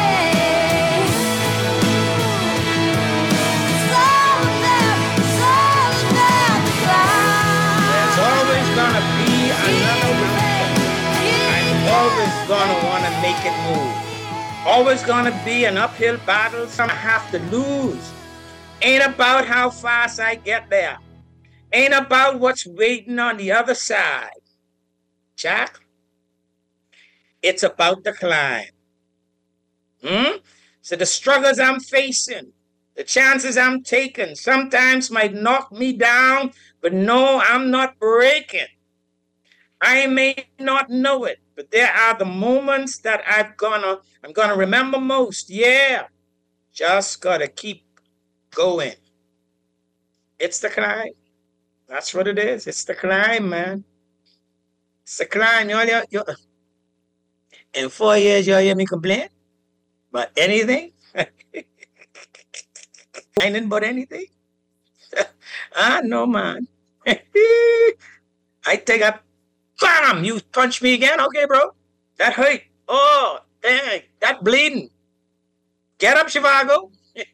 It's all about, it's all about the climb. There's always gonna be another mountain. I'm always gonna wanna make it move. Always gonna be an uphill battle. Some have to lose. Ain't about how fast I get there. Ain't about what's waiting on the other side. Jack, it's about the climb. Hmm? So the struggles I'm facing, the chances I'm taking, sometimes might knock me down, but no, I'm not breaking. I may not know it, but there are the moments that I've gonna, I'm gonna remember most. Yeah, just gotta keep going. It's the climb. That's what it is. It's the climb, man. It's the climb. You, you, you, in four years, you'll hear me complain about anything. Complaining about anything. Ah, no, man. I take a bam. You punch me again? Okay, bro. That hurt. Oh, dang. That bleeding. Get up, Chicago.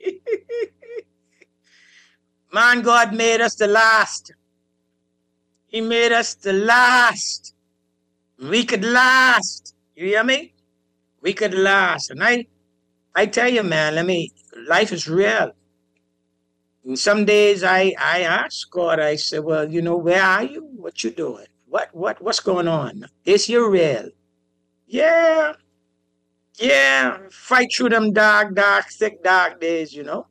Man, God made us the last. He made us the last. We could last. You hear me? We could last. And I, I tell you, man, let me, life is real. And some days I, I ask God, I say, well, you know, where are you? What you doing? What, what, what's going on? Is you real? Yeah. Yeah. Fight through them dark, dark, thick, dark days, you know?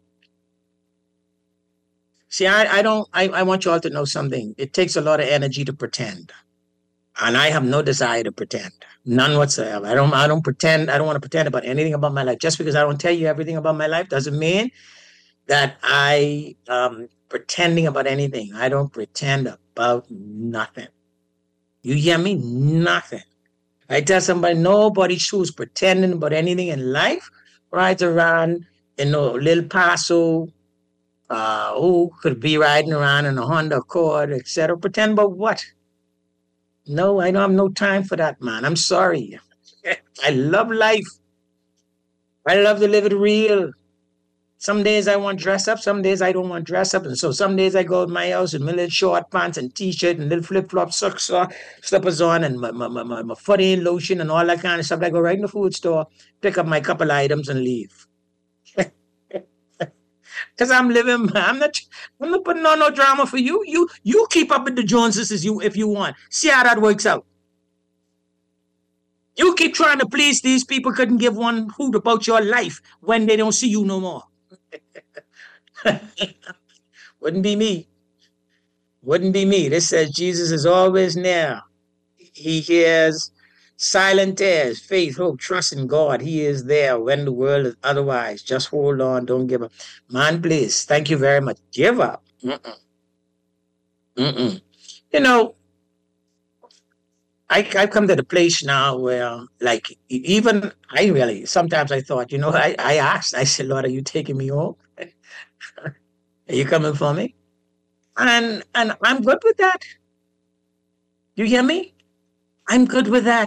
See, I, I don't, I, I want you all to know something. It takes a lot of energy to pretend. And I have no desire to pretend. None whatsoever. I don't, I don't pretend, I don't want to pretend about anything about my life. Just because I don't tell you everything about my life doesn't mean that I um pretending about anything. I don't pretend about nothing. You hear me? Nothing. I tell somebody, nobody who's pretending about anything in life rides around in a little Paso, uh, who could be riding around in a Honda Accord, et cetera. Pretend about what? No, I don't have no time for that, man. I'm sorry. I love life. I love to live it real. Some days I want to dress up, some days I don't want to dress up. And so some days I go to my house in my little short pants and t-shirt and little flip-flop socks, uh, slippers on and my, my, my, my, my foot in lotion and all that kind of stuff. I go right in the food store, pick up my couple items and leave. Because I'm living, I'm not, I'm not putting on no drama for you. You you keep up with the Joneses as you, if you want. See how that works out. You keep trying to please these people, couldn't give one hoot about your life when they don't see you no more. Wouldn't be me. Wouldn't be me. This says Jesus is always near. He hears silent tears, faith, hope, trust in God. He is there when the world is otherwise. Just hold on. Don't give up. Man, please. Thank you very much. Give up. Mm-mm. Mm-mm. You know, I, I've come to the place now where, like, even I really, sometimes I thought, you know, I, I asked, I said, Lord, are you taking me home? Are you coming for me? And and I'm good with that. You hear me? I'm good with that.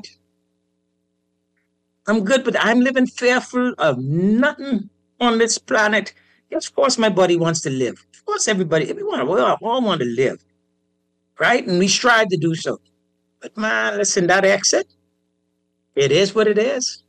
I'm good with that. I'm living fearful of nothing on this planet. Yes, of course, my body wants to live. Of course, everybody, everyone, we all, all want to live. Right? And we strive to do so. But man, listen, that exit, it is what it is.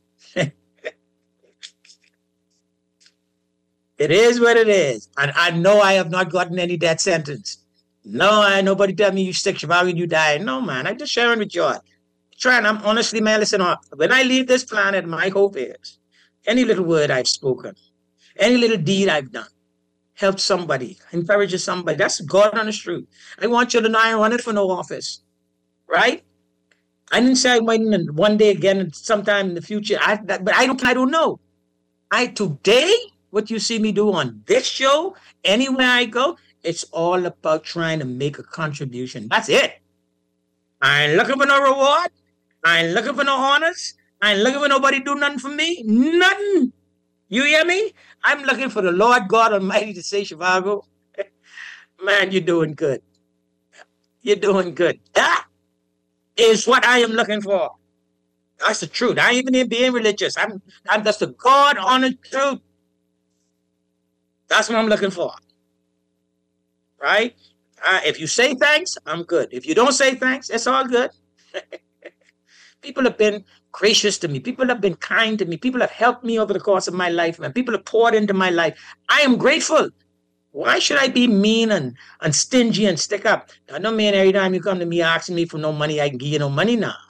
It is what it is. And I know I have not gotten any death sentence. No, I nobody tell me you sick, Chicago, and you die. No, man, I'm just sharing with y'all. Trying, I'm honestly, man, listen, when I leave this planet, my hope is any little word I've spoken, any little deed I've done, helps somebody, encourages somebody. That's God on the street. I want you to know I ain't running for no office, right? I didn't say I might one day again, sometime in the future. I, that, but I don't. I don't know. I today, what you see me do on this show, anywhere I go, it's all about trying to make a contribution. That's it. I ain't looking for no reward. I ain't looking for no honors. I ain't looking for nobody do nothing for me. Nothing. You hear me? I'm looking for the Lord God Almighty to say, Zhivago, man, you're doing good. You're doing good. That is what I am looking for. That's the truth. I ain't even being religious. I'm, I'm that's the God-honored truth. That's what I'm looking for. Right? Uh, if you say thanks, I'm good. If you don't say thanks, it's all good. People have been gracious to me. People have been kind to me. People have helped me over the course of my life, man. People have poured into my life. I am grateful. Why should I be mean and, and stingy and stick up? I don't mean every time you come to me asking me for no money, I can give you no money now.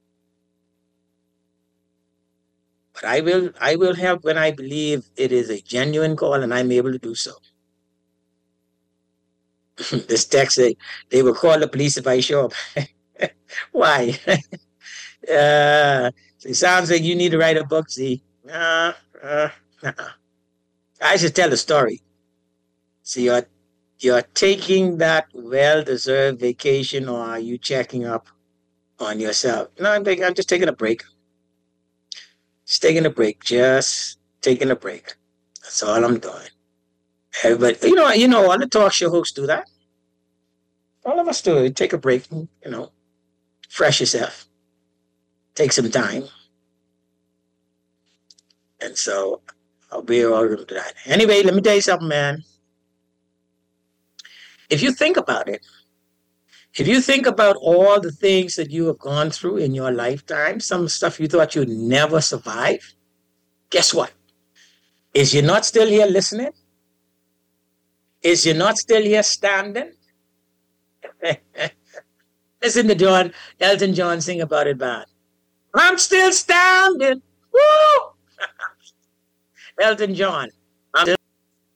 But I will, I will help when I believe it is a genuine call and I'm able to do so. This text, they, they will call the police if I show up. Why? uh, it sounds like you need to write a book, see? Uh, uh, uh. I should tell a story. So you're, you're taking that well-deserved vacation, or are you checking up on yourself? No, I'm, I'm just taking a break. Just taking a break. Just taking a break. That's all I'm doing. Everybody, you know, you know, all the talk show hosts do that. All of us do it. Take a break, you know, fresh yourself. Take some time. And so I'll be all to that. Anyway, let me tell you something, man. If you think about it, if you think about all the things that you have gone through in your lifetime, some stuff you thought you'd never survive, guess what? Is you not still here listening? Is you not still here standing? Listen to John, Elton John sing about it, man. I'm still standing. Woo! Elton John. I'm still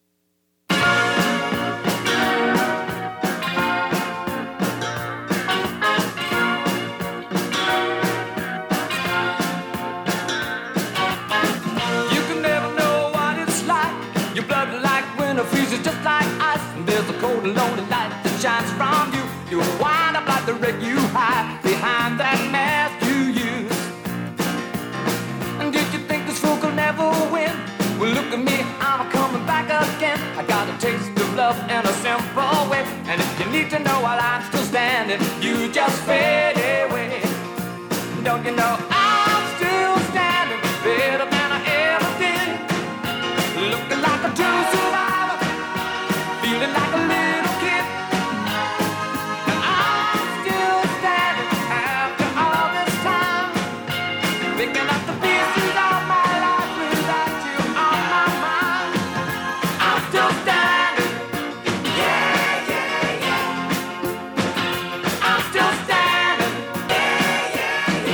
just like ice, and there's a cold and lonely light that shines from you. You wind up like the wreck you hide behind that mask you use. And did you think this fool could never win? Well, look at me, I'm coming back again. I got a taste of love in a simple way. And if you need to know while I'm still standing, you just fade away. Don't you know I'm still standing better than I ever did? Looking like a true survivor, feeling like a little kid. And I'm still standing after all this time, picking up the pieces of my life without you on my mind. I'm still standing, yeah, yeah, yeah. I'm still standing, yeah, yeah,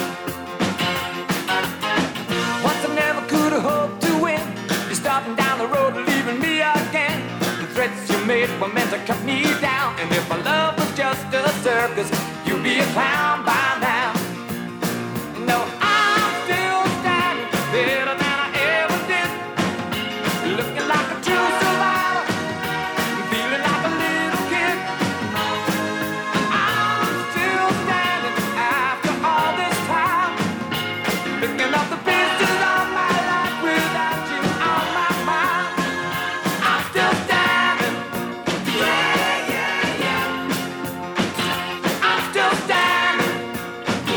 yeah. Once I never could have hoped to win. You're starting down the road, leaving me again. The threats you made were meant to cut me down. And if my love was just a circus, you'd be a clown by now. No, I'm still standing better than I ever did. Looking like a true survivor, feeling like a little kid. I'm still standing after all this time, picking up the pieces of my life without you on my mind. I'm still standing, yeah, yeah, yeah. I'm still standing,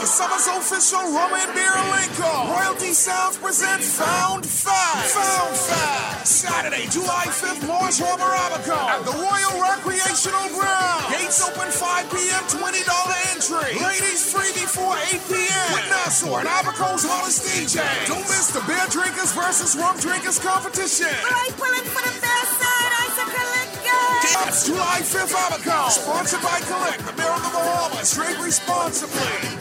The summer's official rum and beer lingo. Royalty Sounds present Found Fast. Found Fast. Saturday, July fifth, Morris Harbor, Abaco. At the Royal Recreational Ground. Gates open five p.m., twenty dollars entry. Ladies free before eight p.m. With Nassau and Abaco's hottest D J. Don't miss the beer drinkers versus rum drinkers competition. Right, pulling for the best side, Icicle Liquor. That's July fifth, Abaco. Sponsored by Collect, the Beer of the Bahamas. Drink responsibly.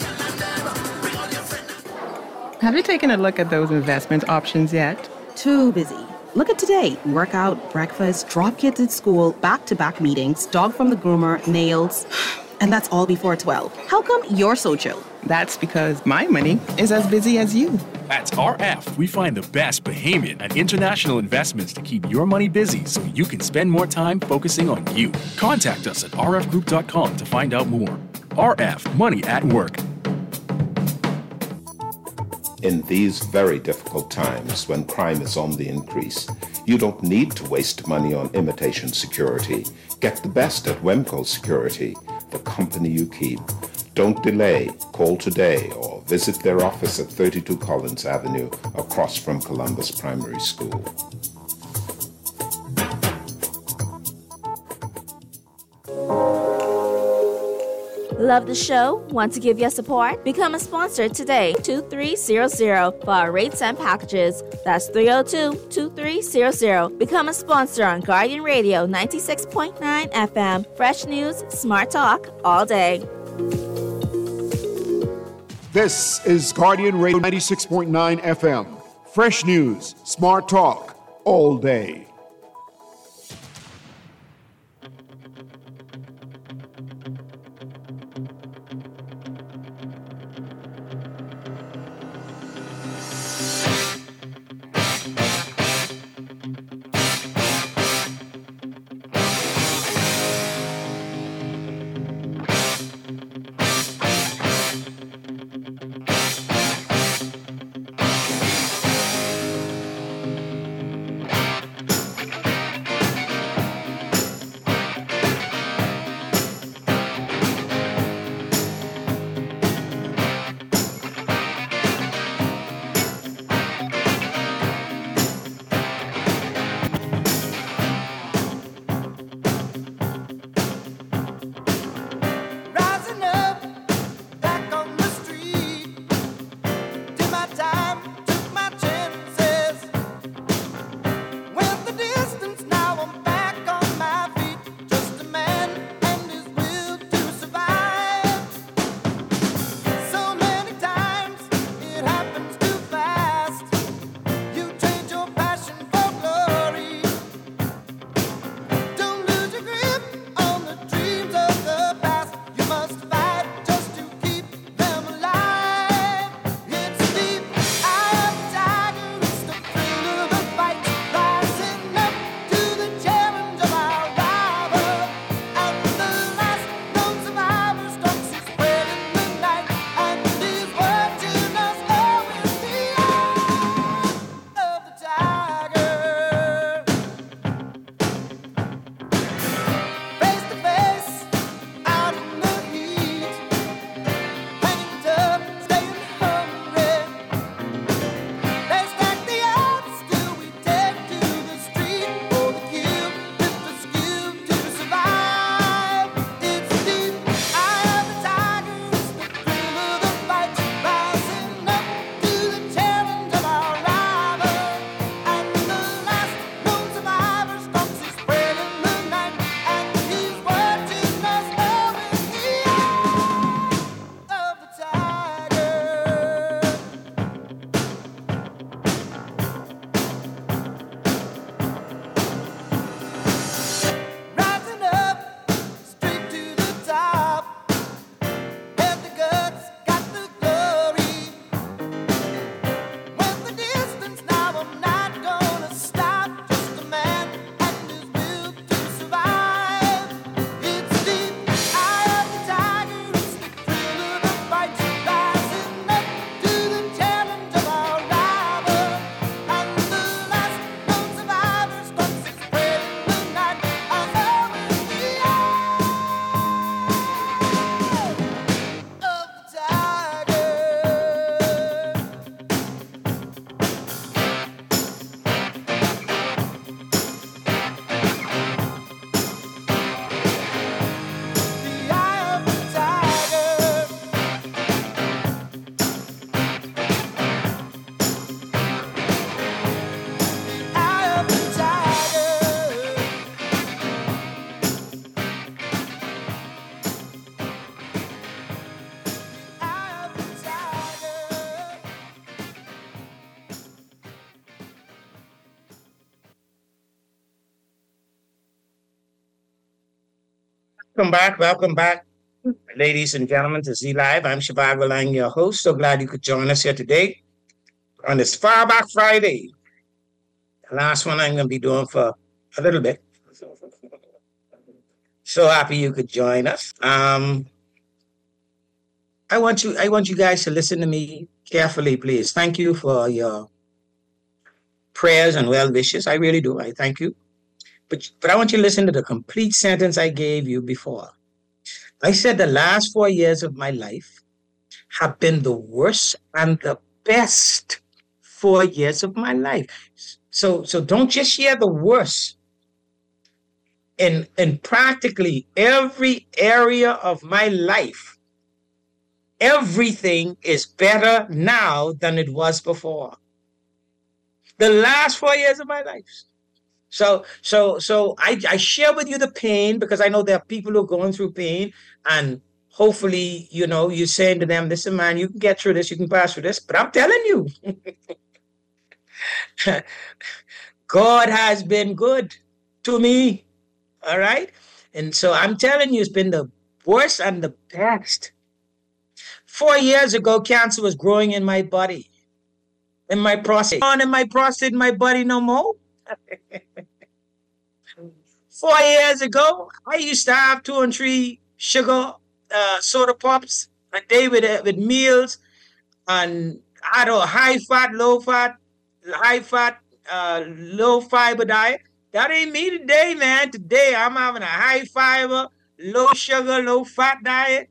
Have you taken a look at those investment options yet? Too busy. Look at today. Workout, breakfast, drop kids at school, back-to-back meetings, dog from the groomer, nails. And that's all before twelve. How come you're so chill? That's because my money is as busy as you. At R F, we find the best Bahamian and international investments to keep your money busy so you can spend more time focusing on you. Contact us at r f group dot com to find out more. R F, Money at Work. In these very difficult times when crime is on the increase, you don't need to waste money on imitation security. Get the best at Wemco Security, the company you keep. Don't delay. Call today or visit their office at thirty-two Collins Avenue across from Columbus Primary School. Love the show? Want to give your support? Become a sponsor today. two three zero zero for our rates and packages. That's three oh two, two three zero zero. Become a sponsor on Guardian Radio ninety-six point nine F M. Fresh news, smart talk, all day. This is Guardian Radio ninety-six point nine F M. Fresh news, smart talk, all day. Welcome back. Welcome back, ladies and gentlemen, to Z Live. I'm Shivago Lang, your host. So glad you could join us here today on this Far Back Friday. The last one I'm going to be doing for a little bit. So happy you could join us. Um, I want you, I want you guys to listen to me carefully, please. Thank you for your prayers and well wishes. I really do. I thank you. But, but I want you to listen to the complete sentence I gave you before. I said the last four years of my life have been the worst and the best four years of my life. So, so don't just hear the worst. In, in practically every area of my life, everything is better now than it was before. The last four years of my life. So, so, so I, I share with you the pain because I know there are people who are going through pain, and hopefully, you know, you're saying to them, listen, man, you can get through this, you can pass through this, but I'm telling you, God has been good to me, all right? And so I'm telling you, it's been the worst and the best. Four years ago, cancer was growing in my body, in my prostate. Not in my prostate, in my body no more. Four years ago, I used to have two and three sugar uh, soda pops a day with uh, with meals, and I had a high fat, low fat, high fat, uh, low fiber diet. That ain't me today, man. Today I'm having a high fiber, low sugar, low fat diet.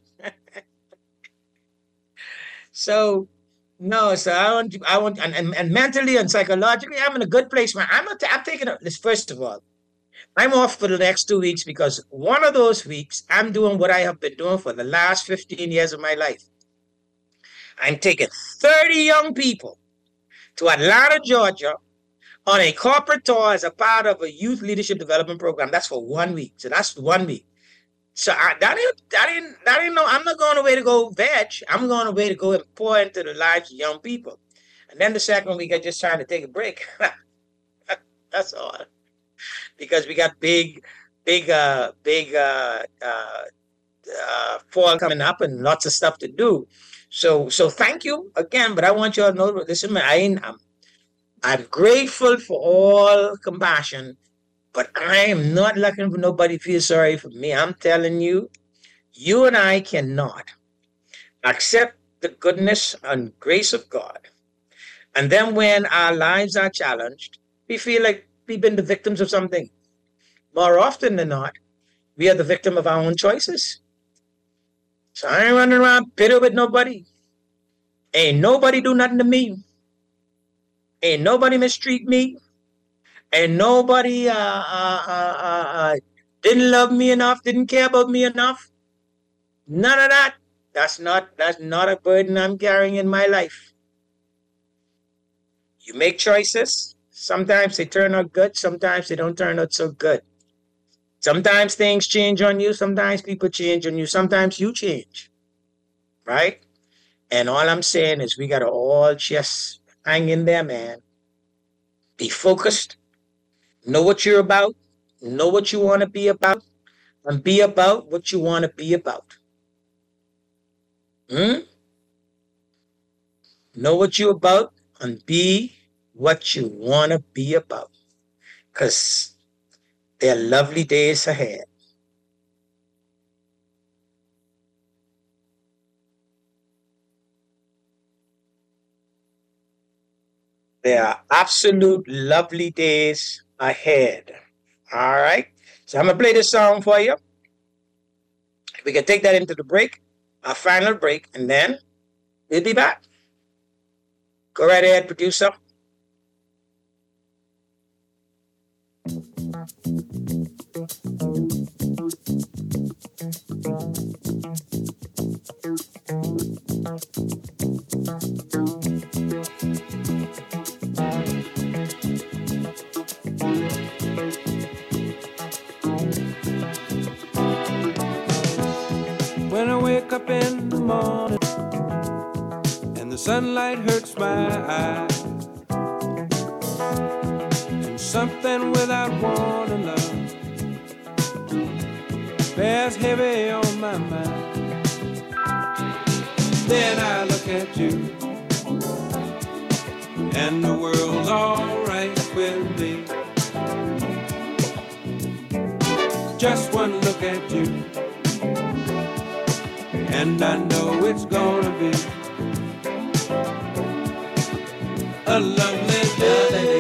So. No, so I want, I want, and, and, and mentally and psychologically, I'm in a good place, man. I'm not, I'm taking this. First of all, I'm off for the next two weeks because one of those weeks, I'm doing what I have been doing for the last fifteen years of my life. I'm taking thirty young people to Atlanta, Georgia, on a corporate tour as a part of a youth leadership development program. That's for one week. So that's one week. So I, that ain't, that ain't, that ain't no, I'm not going away to go veg. I'm going away to go and pour into the lives of young people. And then the second week, I just trying to take a break. That's all. Because we got big, big, uh, big uh, uh, uh, fall coming up and lots of stuff to do. So, so thank you again. But I want you all to know, listen, man, I ain't, I'm, I'm grateful for all compassion. But I am not looking for nobody to feel sorry for me. I'm telling you, you and I cannot accept the goodness and grace of God. And then when our lives are challenged, we feel like we've been the victims of something. More often than not, we are the victim of our own choices. So I ain't running around bitter with nobody. Ain't nobody do nothing to me. Ain't nobody mistreat me. And nobody uh, uh, uh, uh, didn't love me enough, didn't care about me enough. None of that. That's not, that's not a burden I'm carrying in my life. You make choices. Sometimes they turn out good. Sometimes they don't turn out so good. Sometimes things change on you. Sometimes people change on you. Sometimes you change. Right? And all I'm saying is we got to all just hang in there, man. Be focused. Know what you're about, know what you want to be about, and be about what you want to be about. Hmm? Know what you're about and be what you want to be about. Because there are lovely days ahead. There are absolute lovely days ahead. All right. So I'm going to play this song for you. We can take that into the break, our final break, and then we'll be back. Go right ahead, producer. When I wake up in the morning and the sunlight hurts my eyes, and something without warning, love bears heavy on my mind. Then I look at you, and the world's alright with me. Just one look at you, and I know it's gonna be a lovely day.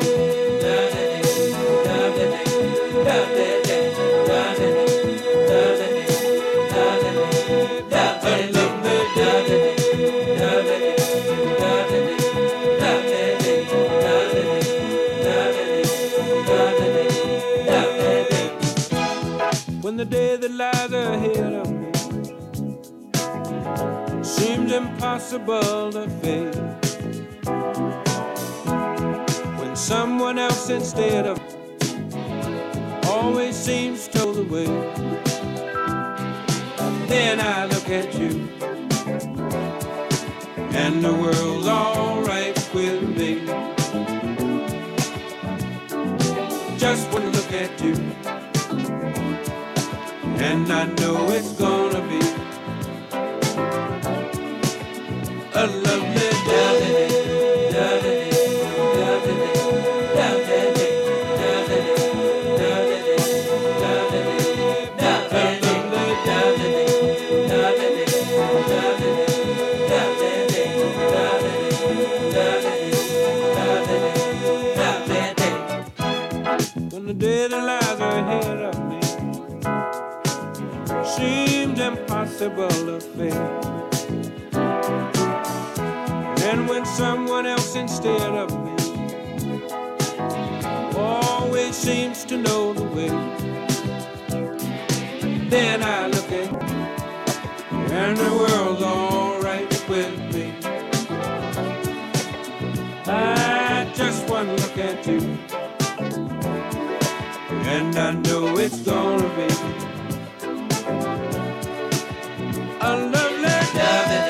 When the day that lies ahead of me seems impossible to face, when someone else instead of always seems to know the way, then I look at you, and the world's alright with me. Just one look at you, and I know it's gonna be a lovely day. When the day that lies ahead of me seemed impossible to face, and when someone else instead of me always seems to know the way, then I look at you, and the world's alright with me. I just want to look at you, and I know it's gonna be a lovely day.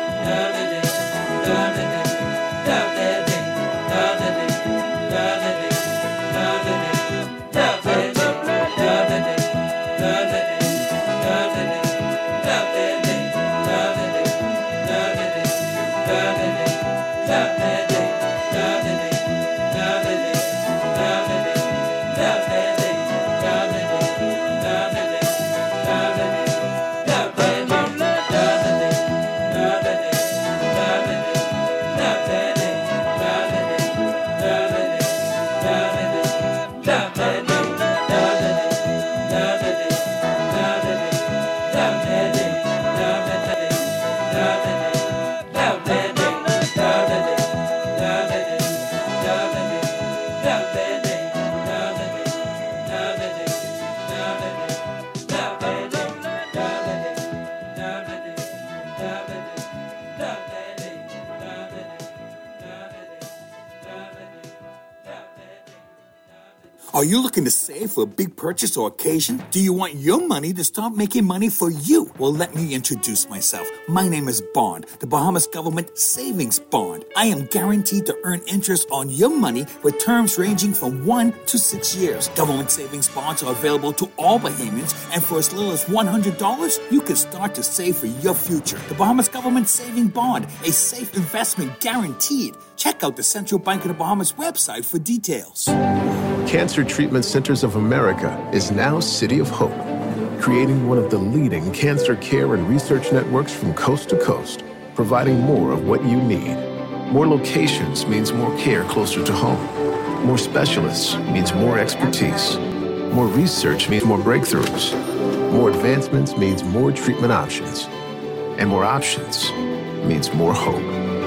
Are you looking to save for a big purchase or occasion? Do you want your money to start making money for you? Well, let me introduce myself. My name is Bond, the Bahamas Government Savings Bond. I am guaranteed to earn interest on your money with terms ranging from one to six years. Government savings bonds are available to all Bahamians, and for as little as one hundred dollars, you can start to save for your future. The Bahamas Government Saving Bond, a safe investment guaranteed. Check out the Central Bank of the Bahamas website for details. Cancer Treatment Centers of America is now City of Hope, creating one of the leading cancer care and research networks from coast to coast, providing more of what you need. More locations means more care closer to home. More specialists means more expertise. More research means more breakthroughs. More advancements means more treatment options. And more options means more hope.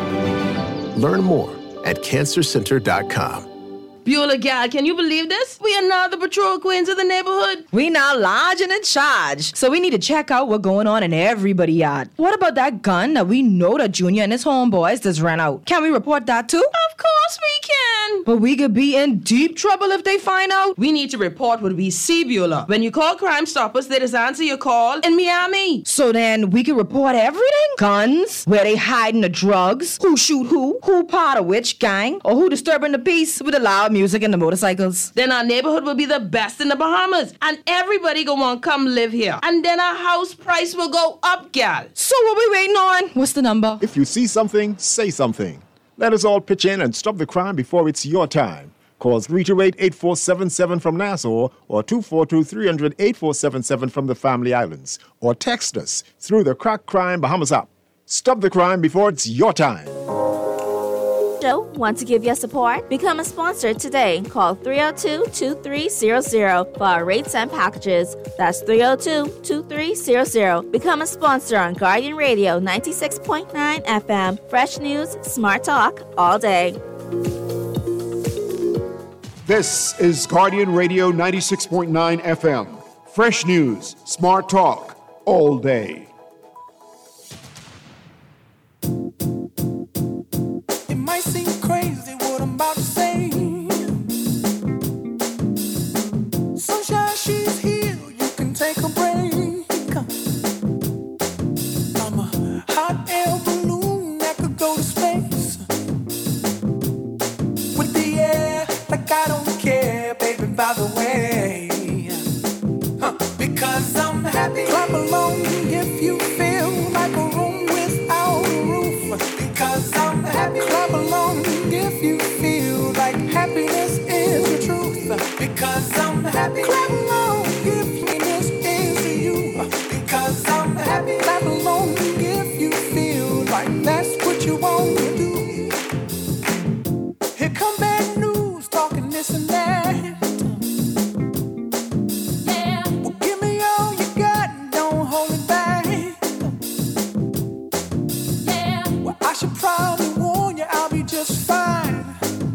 Learn more at cancer center dot com. Beulah gal, can you believe this? We are now the patrol queens of the neighborhood. We now large and in charge. So we need to check out what's going on in everybody's yard. What about that gun that we know that Junior and his homeboys just ran out? Can we report that too? Of course we can. on. But we could be in deep trouble if they find out. We need to report what we see, Beulah. When you call Crime Stoppers, they just answer your call in Miami. So then we can report everything? Guns, where they hiding the drugs, who shoot who, who part of which gang, or who disturbing the peace with the loud music and the motorcycles. Then our neighborhood will be the best in the Bahamas, and everybody gonna want to come live here. And then our house price will go up, gal. So what we waiting on? What's the number? If you see something, say something. Let us all pitch in and stop the crime before it's your time. Call three two eight, eight four seven seven from Nassau or two four two, three hundred, eight four seven seven from the Family Islands. Or text us through the Crack Crime Bahamas app. Stop the crime before it's your time. Show want to give your support? Become a sponsor today. Call three oh two, two three zero zero for our rates and packages. That's three oh two, two three zero zero. Become a sponsor on Guardian Radio ninety-six point nine F M. Fresh news, smart talk, all day. This is Guardian Radio ninety-six point nine F M. Fresh news, smart talk, all day. It might seem crazy what I'm about to say. Sunshine, she's here, you can take a break. I'm a hot air balloon that could go to space. With the air, like I don't care, baby, by the way. Huh. Because I'm happy. Clap along if you feel like a room without a roof. Because I'm happy. Clap along if you feel like happiness is the truth. Because I'm happy. Clap along if happiness is you. Because I'm happy. Clap along if you feel like that's what you want to do. Here come bad news, talking this and that. Yeah. Well, give me all you got and don't hold it back. Yeah. Well, I should probably warn you, I'll be just fine.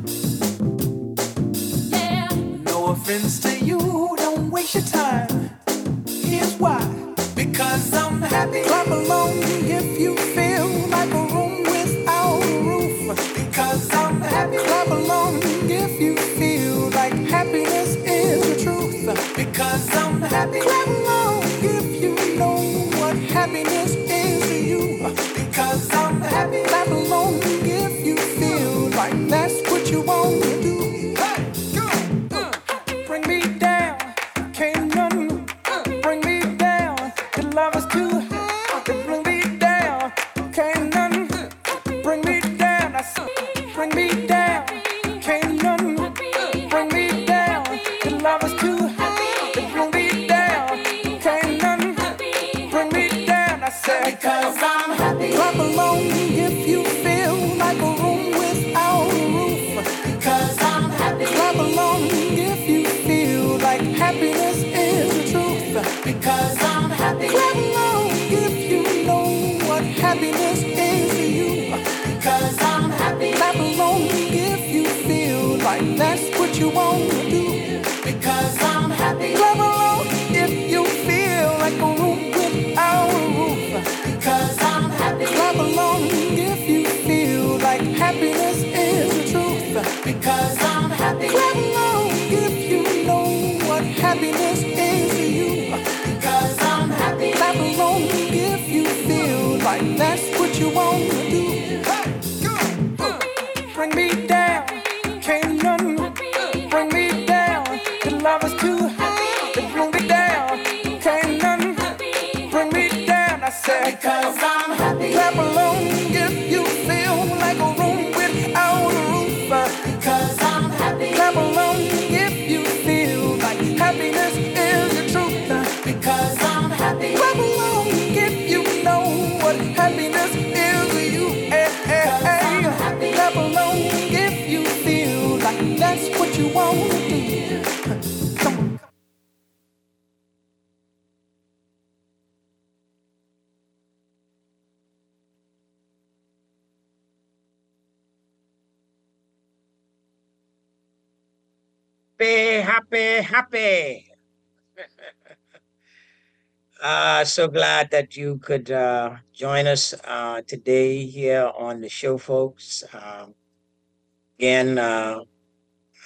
Yeah. No offense to you, don't waste your time. Here's why. Because I'm happy. Clap along if you feel like a room without a roof. Because I'm happy. Clap along if you feel like happiness is the truth. Because I'm happy. Clap along if you know what happiness is to you. Because I'm happy. Clap along if you feel like that's what you want to do. Hey, go, uh, bring me down, can't none bring me down. Your love is too high to bring me down, can't none bring me down. I said, bring me down, can't none bring me down. Your love is too high to bring me down, can't none bring me down. I said, because I'm happy. Clap along if you feel like a room without a roof. Because I'm happy. Clap along if you feel like happiness is the truth. Because I'm happy. Clap along if you know what happiness is to you. Because I'm happy. Clap along if you feel like that's what you want to do. Because I'm happy. Clap along if you feel like a room without a roof. Because I'm happy. Clap along if you feel like happiness is the truth. Because I'm happy. Clap along if you know what happiness is to you. Because I'm happy. Clap along if you feel like that's what you want to do. Hey, go, uh, bring me down, can't none bring me down. Your love is too high to bring me down, can't none bring me down. I said, because I'm happy. Clap along if you feel like a room without a roof. Because I'm happy. Clap along if you feel like happiness is the truth. Because I'm happy. Clap along if you know what happiness is to you. Hey, hey, hey. Clap along if you feel like that's what you want to do. Come on. Happy, happy, happy. Uh, so glad that you could uh, join us uh, today here on the show, folks. Uh, again, uh,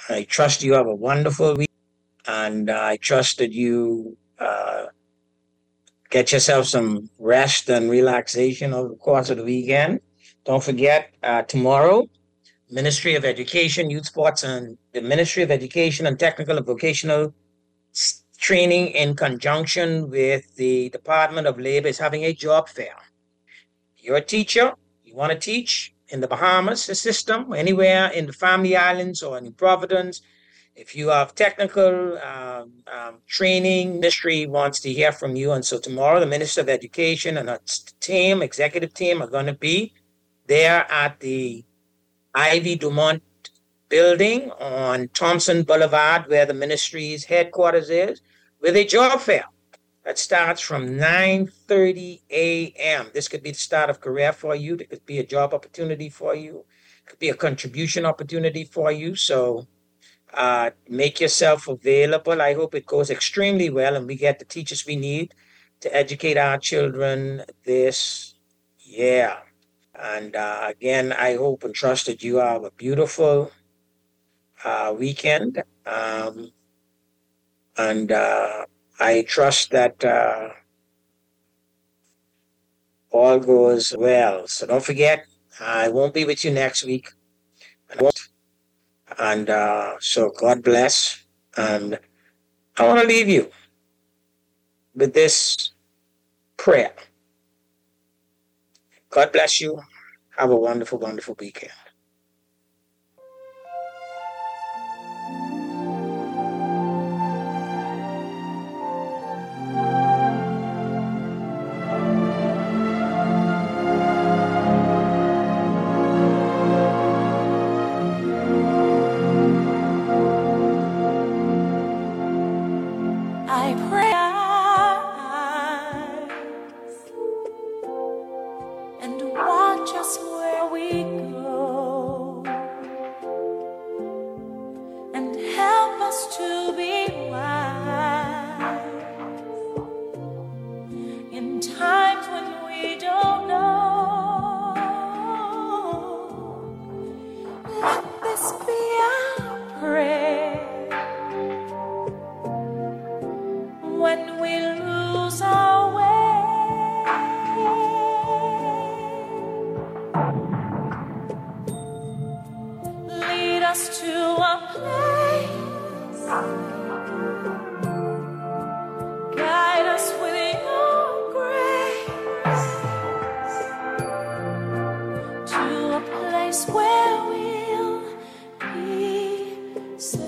I trust you have a wonderful week, and I trust that you uh, get yourself some rest and relaxation over the course of the weekend. Don't forget, uh, tomorrow, Ministry of Education, Youth Sports, and the Ministry of Education and Technical and Vocational Training in conjunction with the Department of Labor is having a job fair. You're a teacher, you want to teach in the Bahamas, the system, anywhere in the Family Islands or in Providence. If you have technical um, um, training, ministry wants to hear from you. And so tomorrow, the Minister of Education and her team, executive team, are going to be there at the Ivy Dumont building on Thompson Boulevard, where the ministry's headquarters is, with a job fair that starts from nine thirty a.m. This could be the start of career for you. It could be a job opportunity for you. It could be a contribution opportunity for you. So uh, make yourself available. I hope it goes extremely well and we get the teachers we need to educate our children this year. And uh, again, I hope and trust that you have a beautiful uh, weekend. Um, and uh, I trust that uh, all goes well. So don't forget, I won't be with you next week. And uh, so God bless. And I want to leave you with this prayer. God bless you. Have a wonderful, wonderful weekend. I pray and watch us where we go, and help us to be wise in times when we don't know. Let this be our prayer when we lose our way. Lead us to a place, guide us with your grace, to a place where we'll be safe.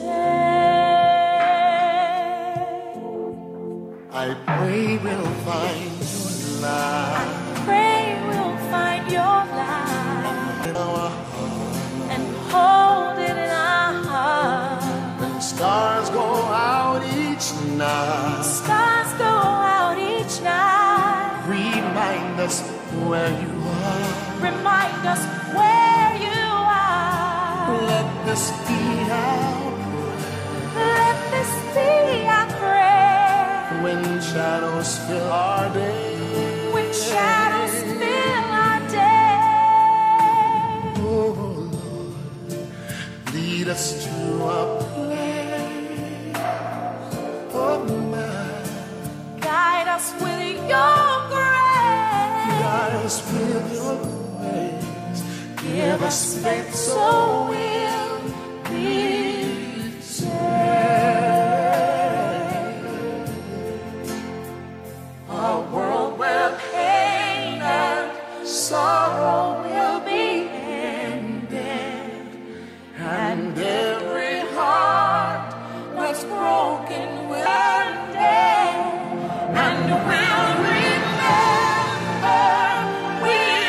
I pray we'll find your light. I pray we'll find your light In our heart. and hold it in our heart. When stars go out each night, Stars go out each night. remind us where you are. Remind us where you are. Let this be our Let this be our prayer. when shadows fill our day. When shadows fill our day. Oh Lord, lead us to a place of mine. Guide us with your grace. Guide us with your grace. Give us faith so we'll be saved. A world where pain and sorrow will be ended, and every heart that's broken will end, and we'll remember we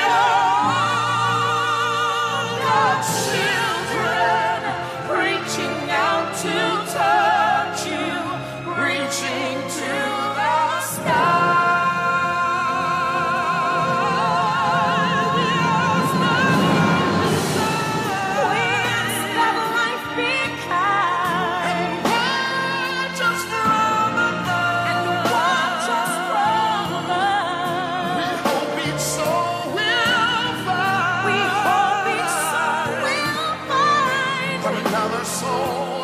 are your children, reaching out to touch you, reaching to the sky. Another soul.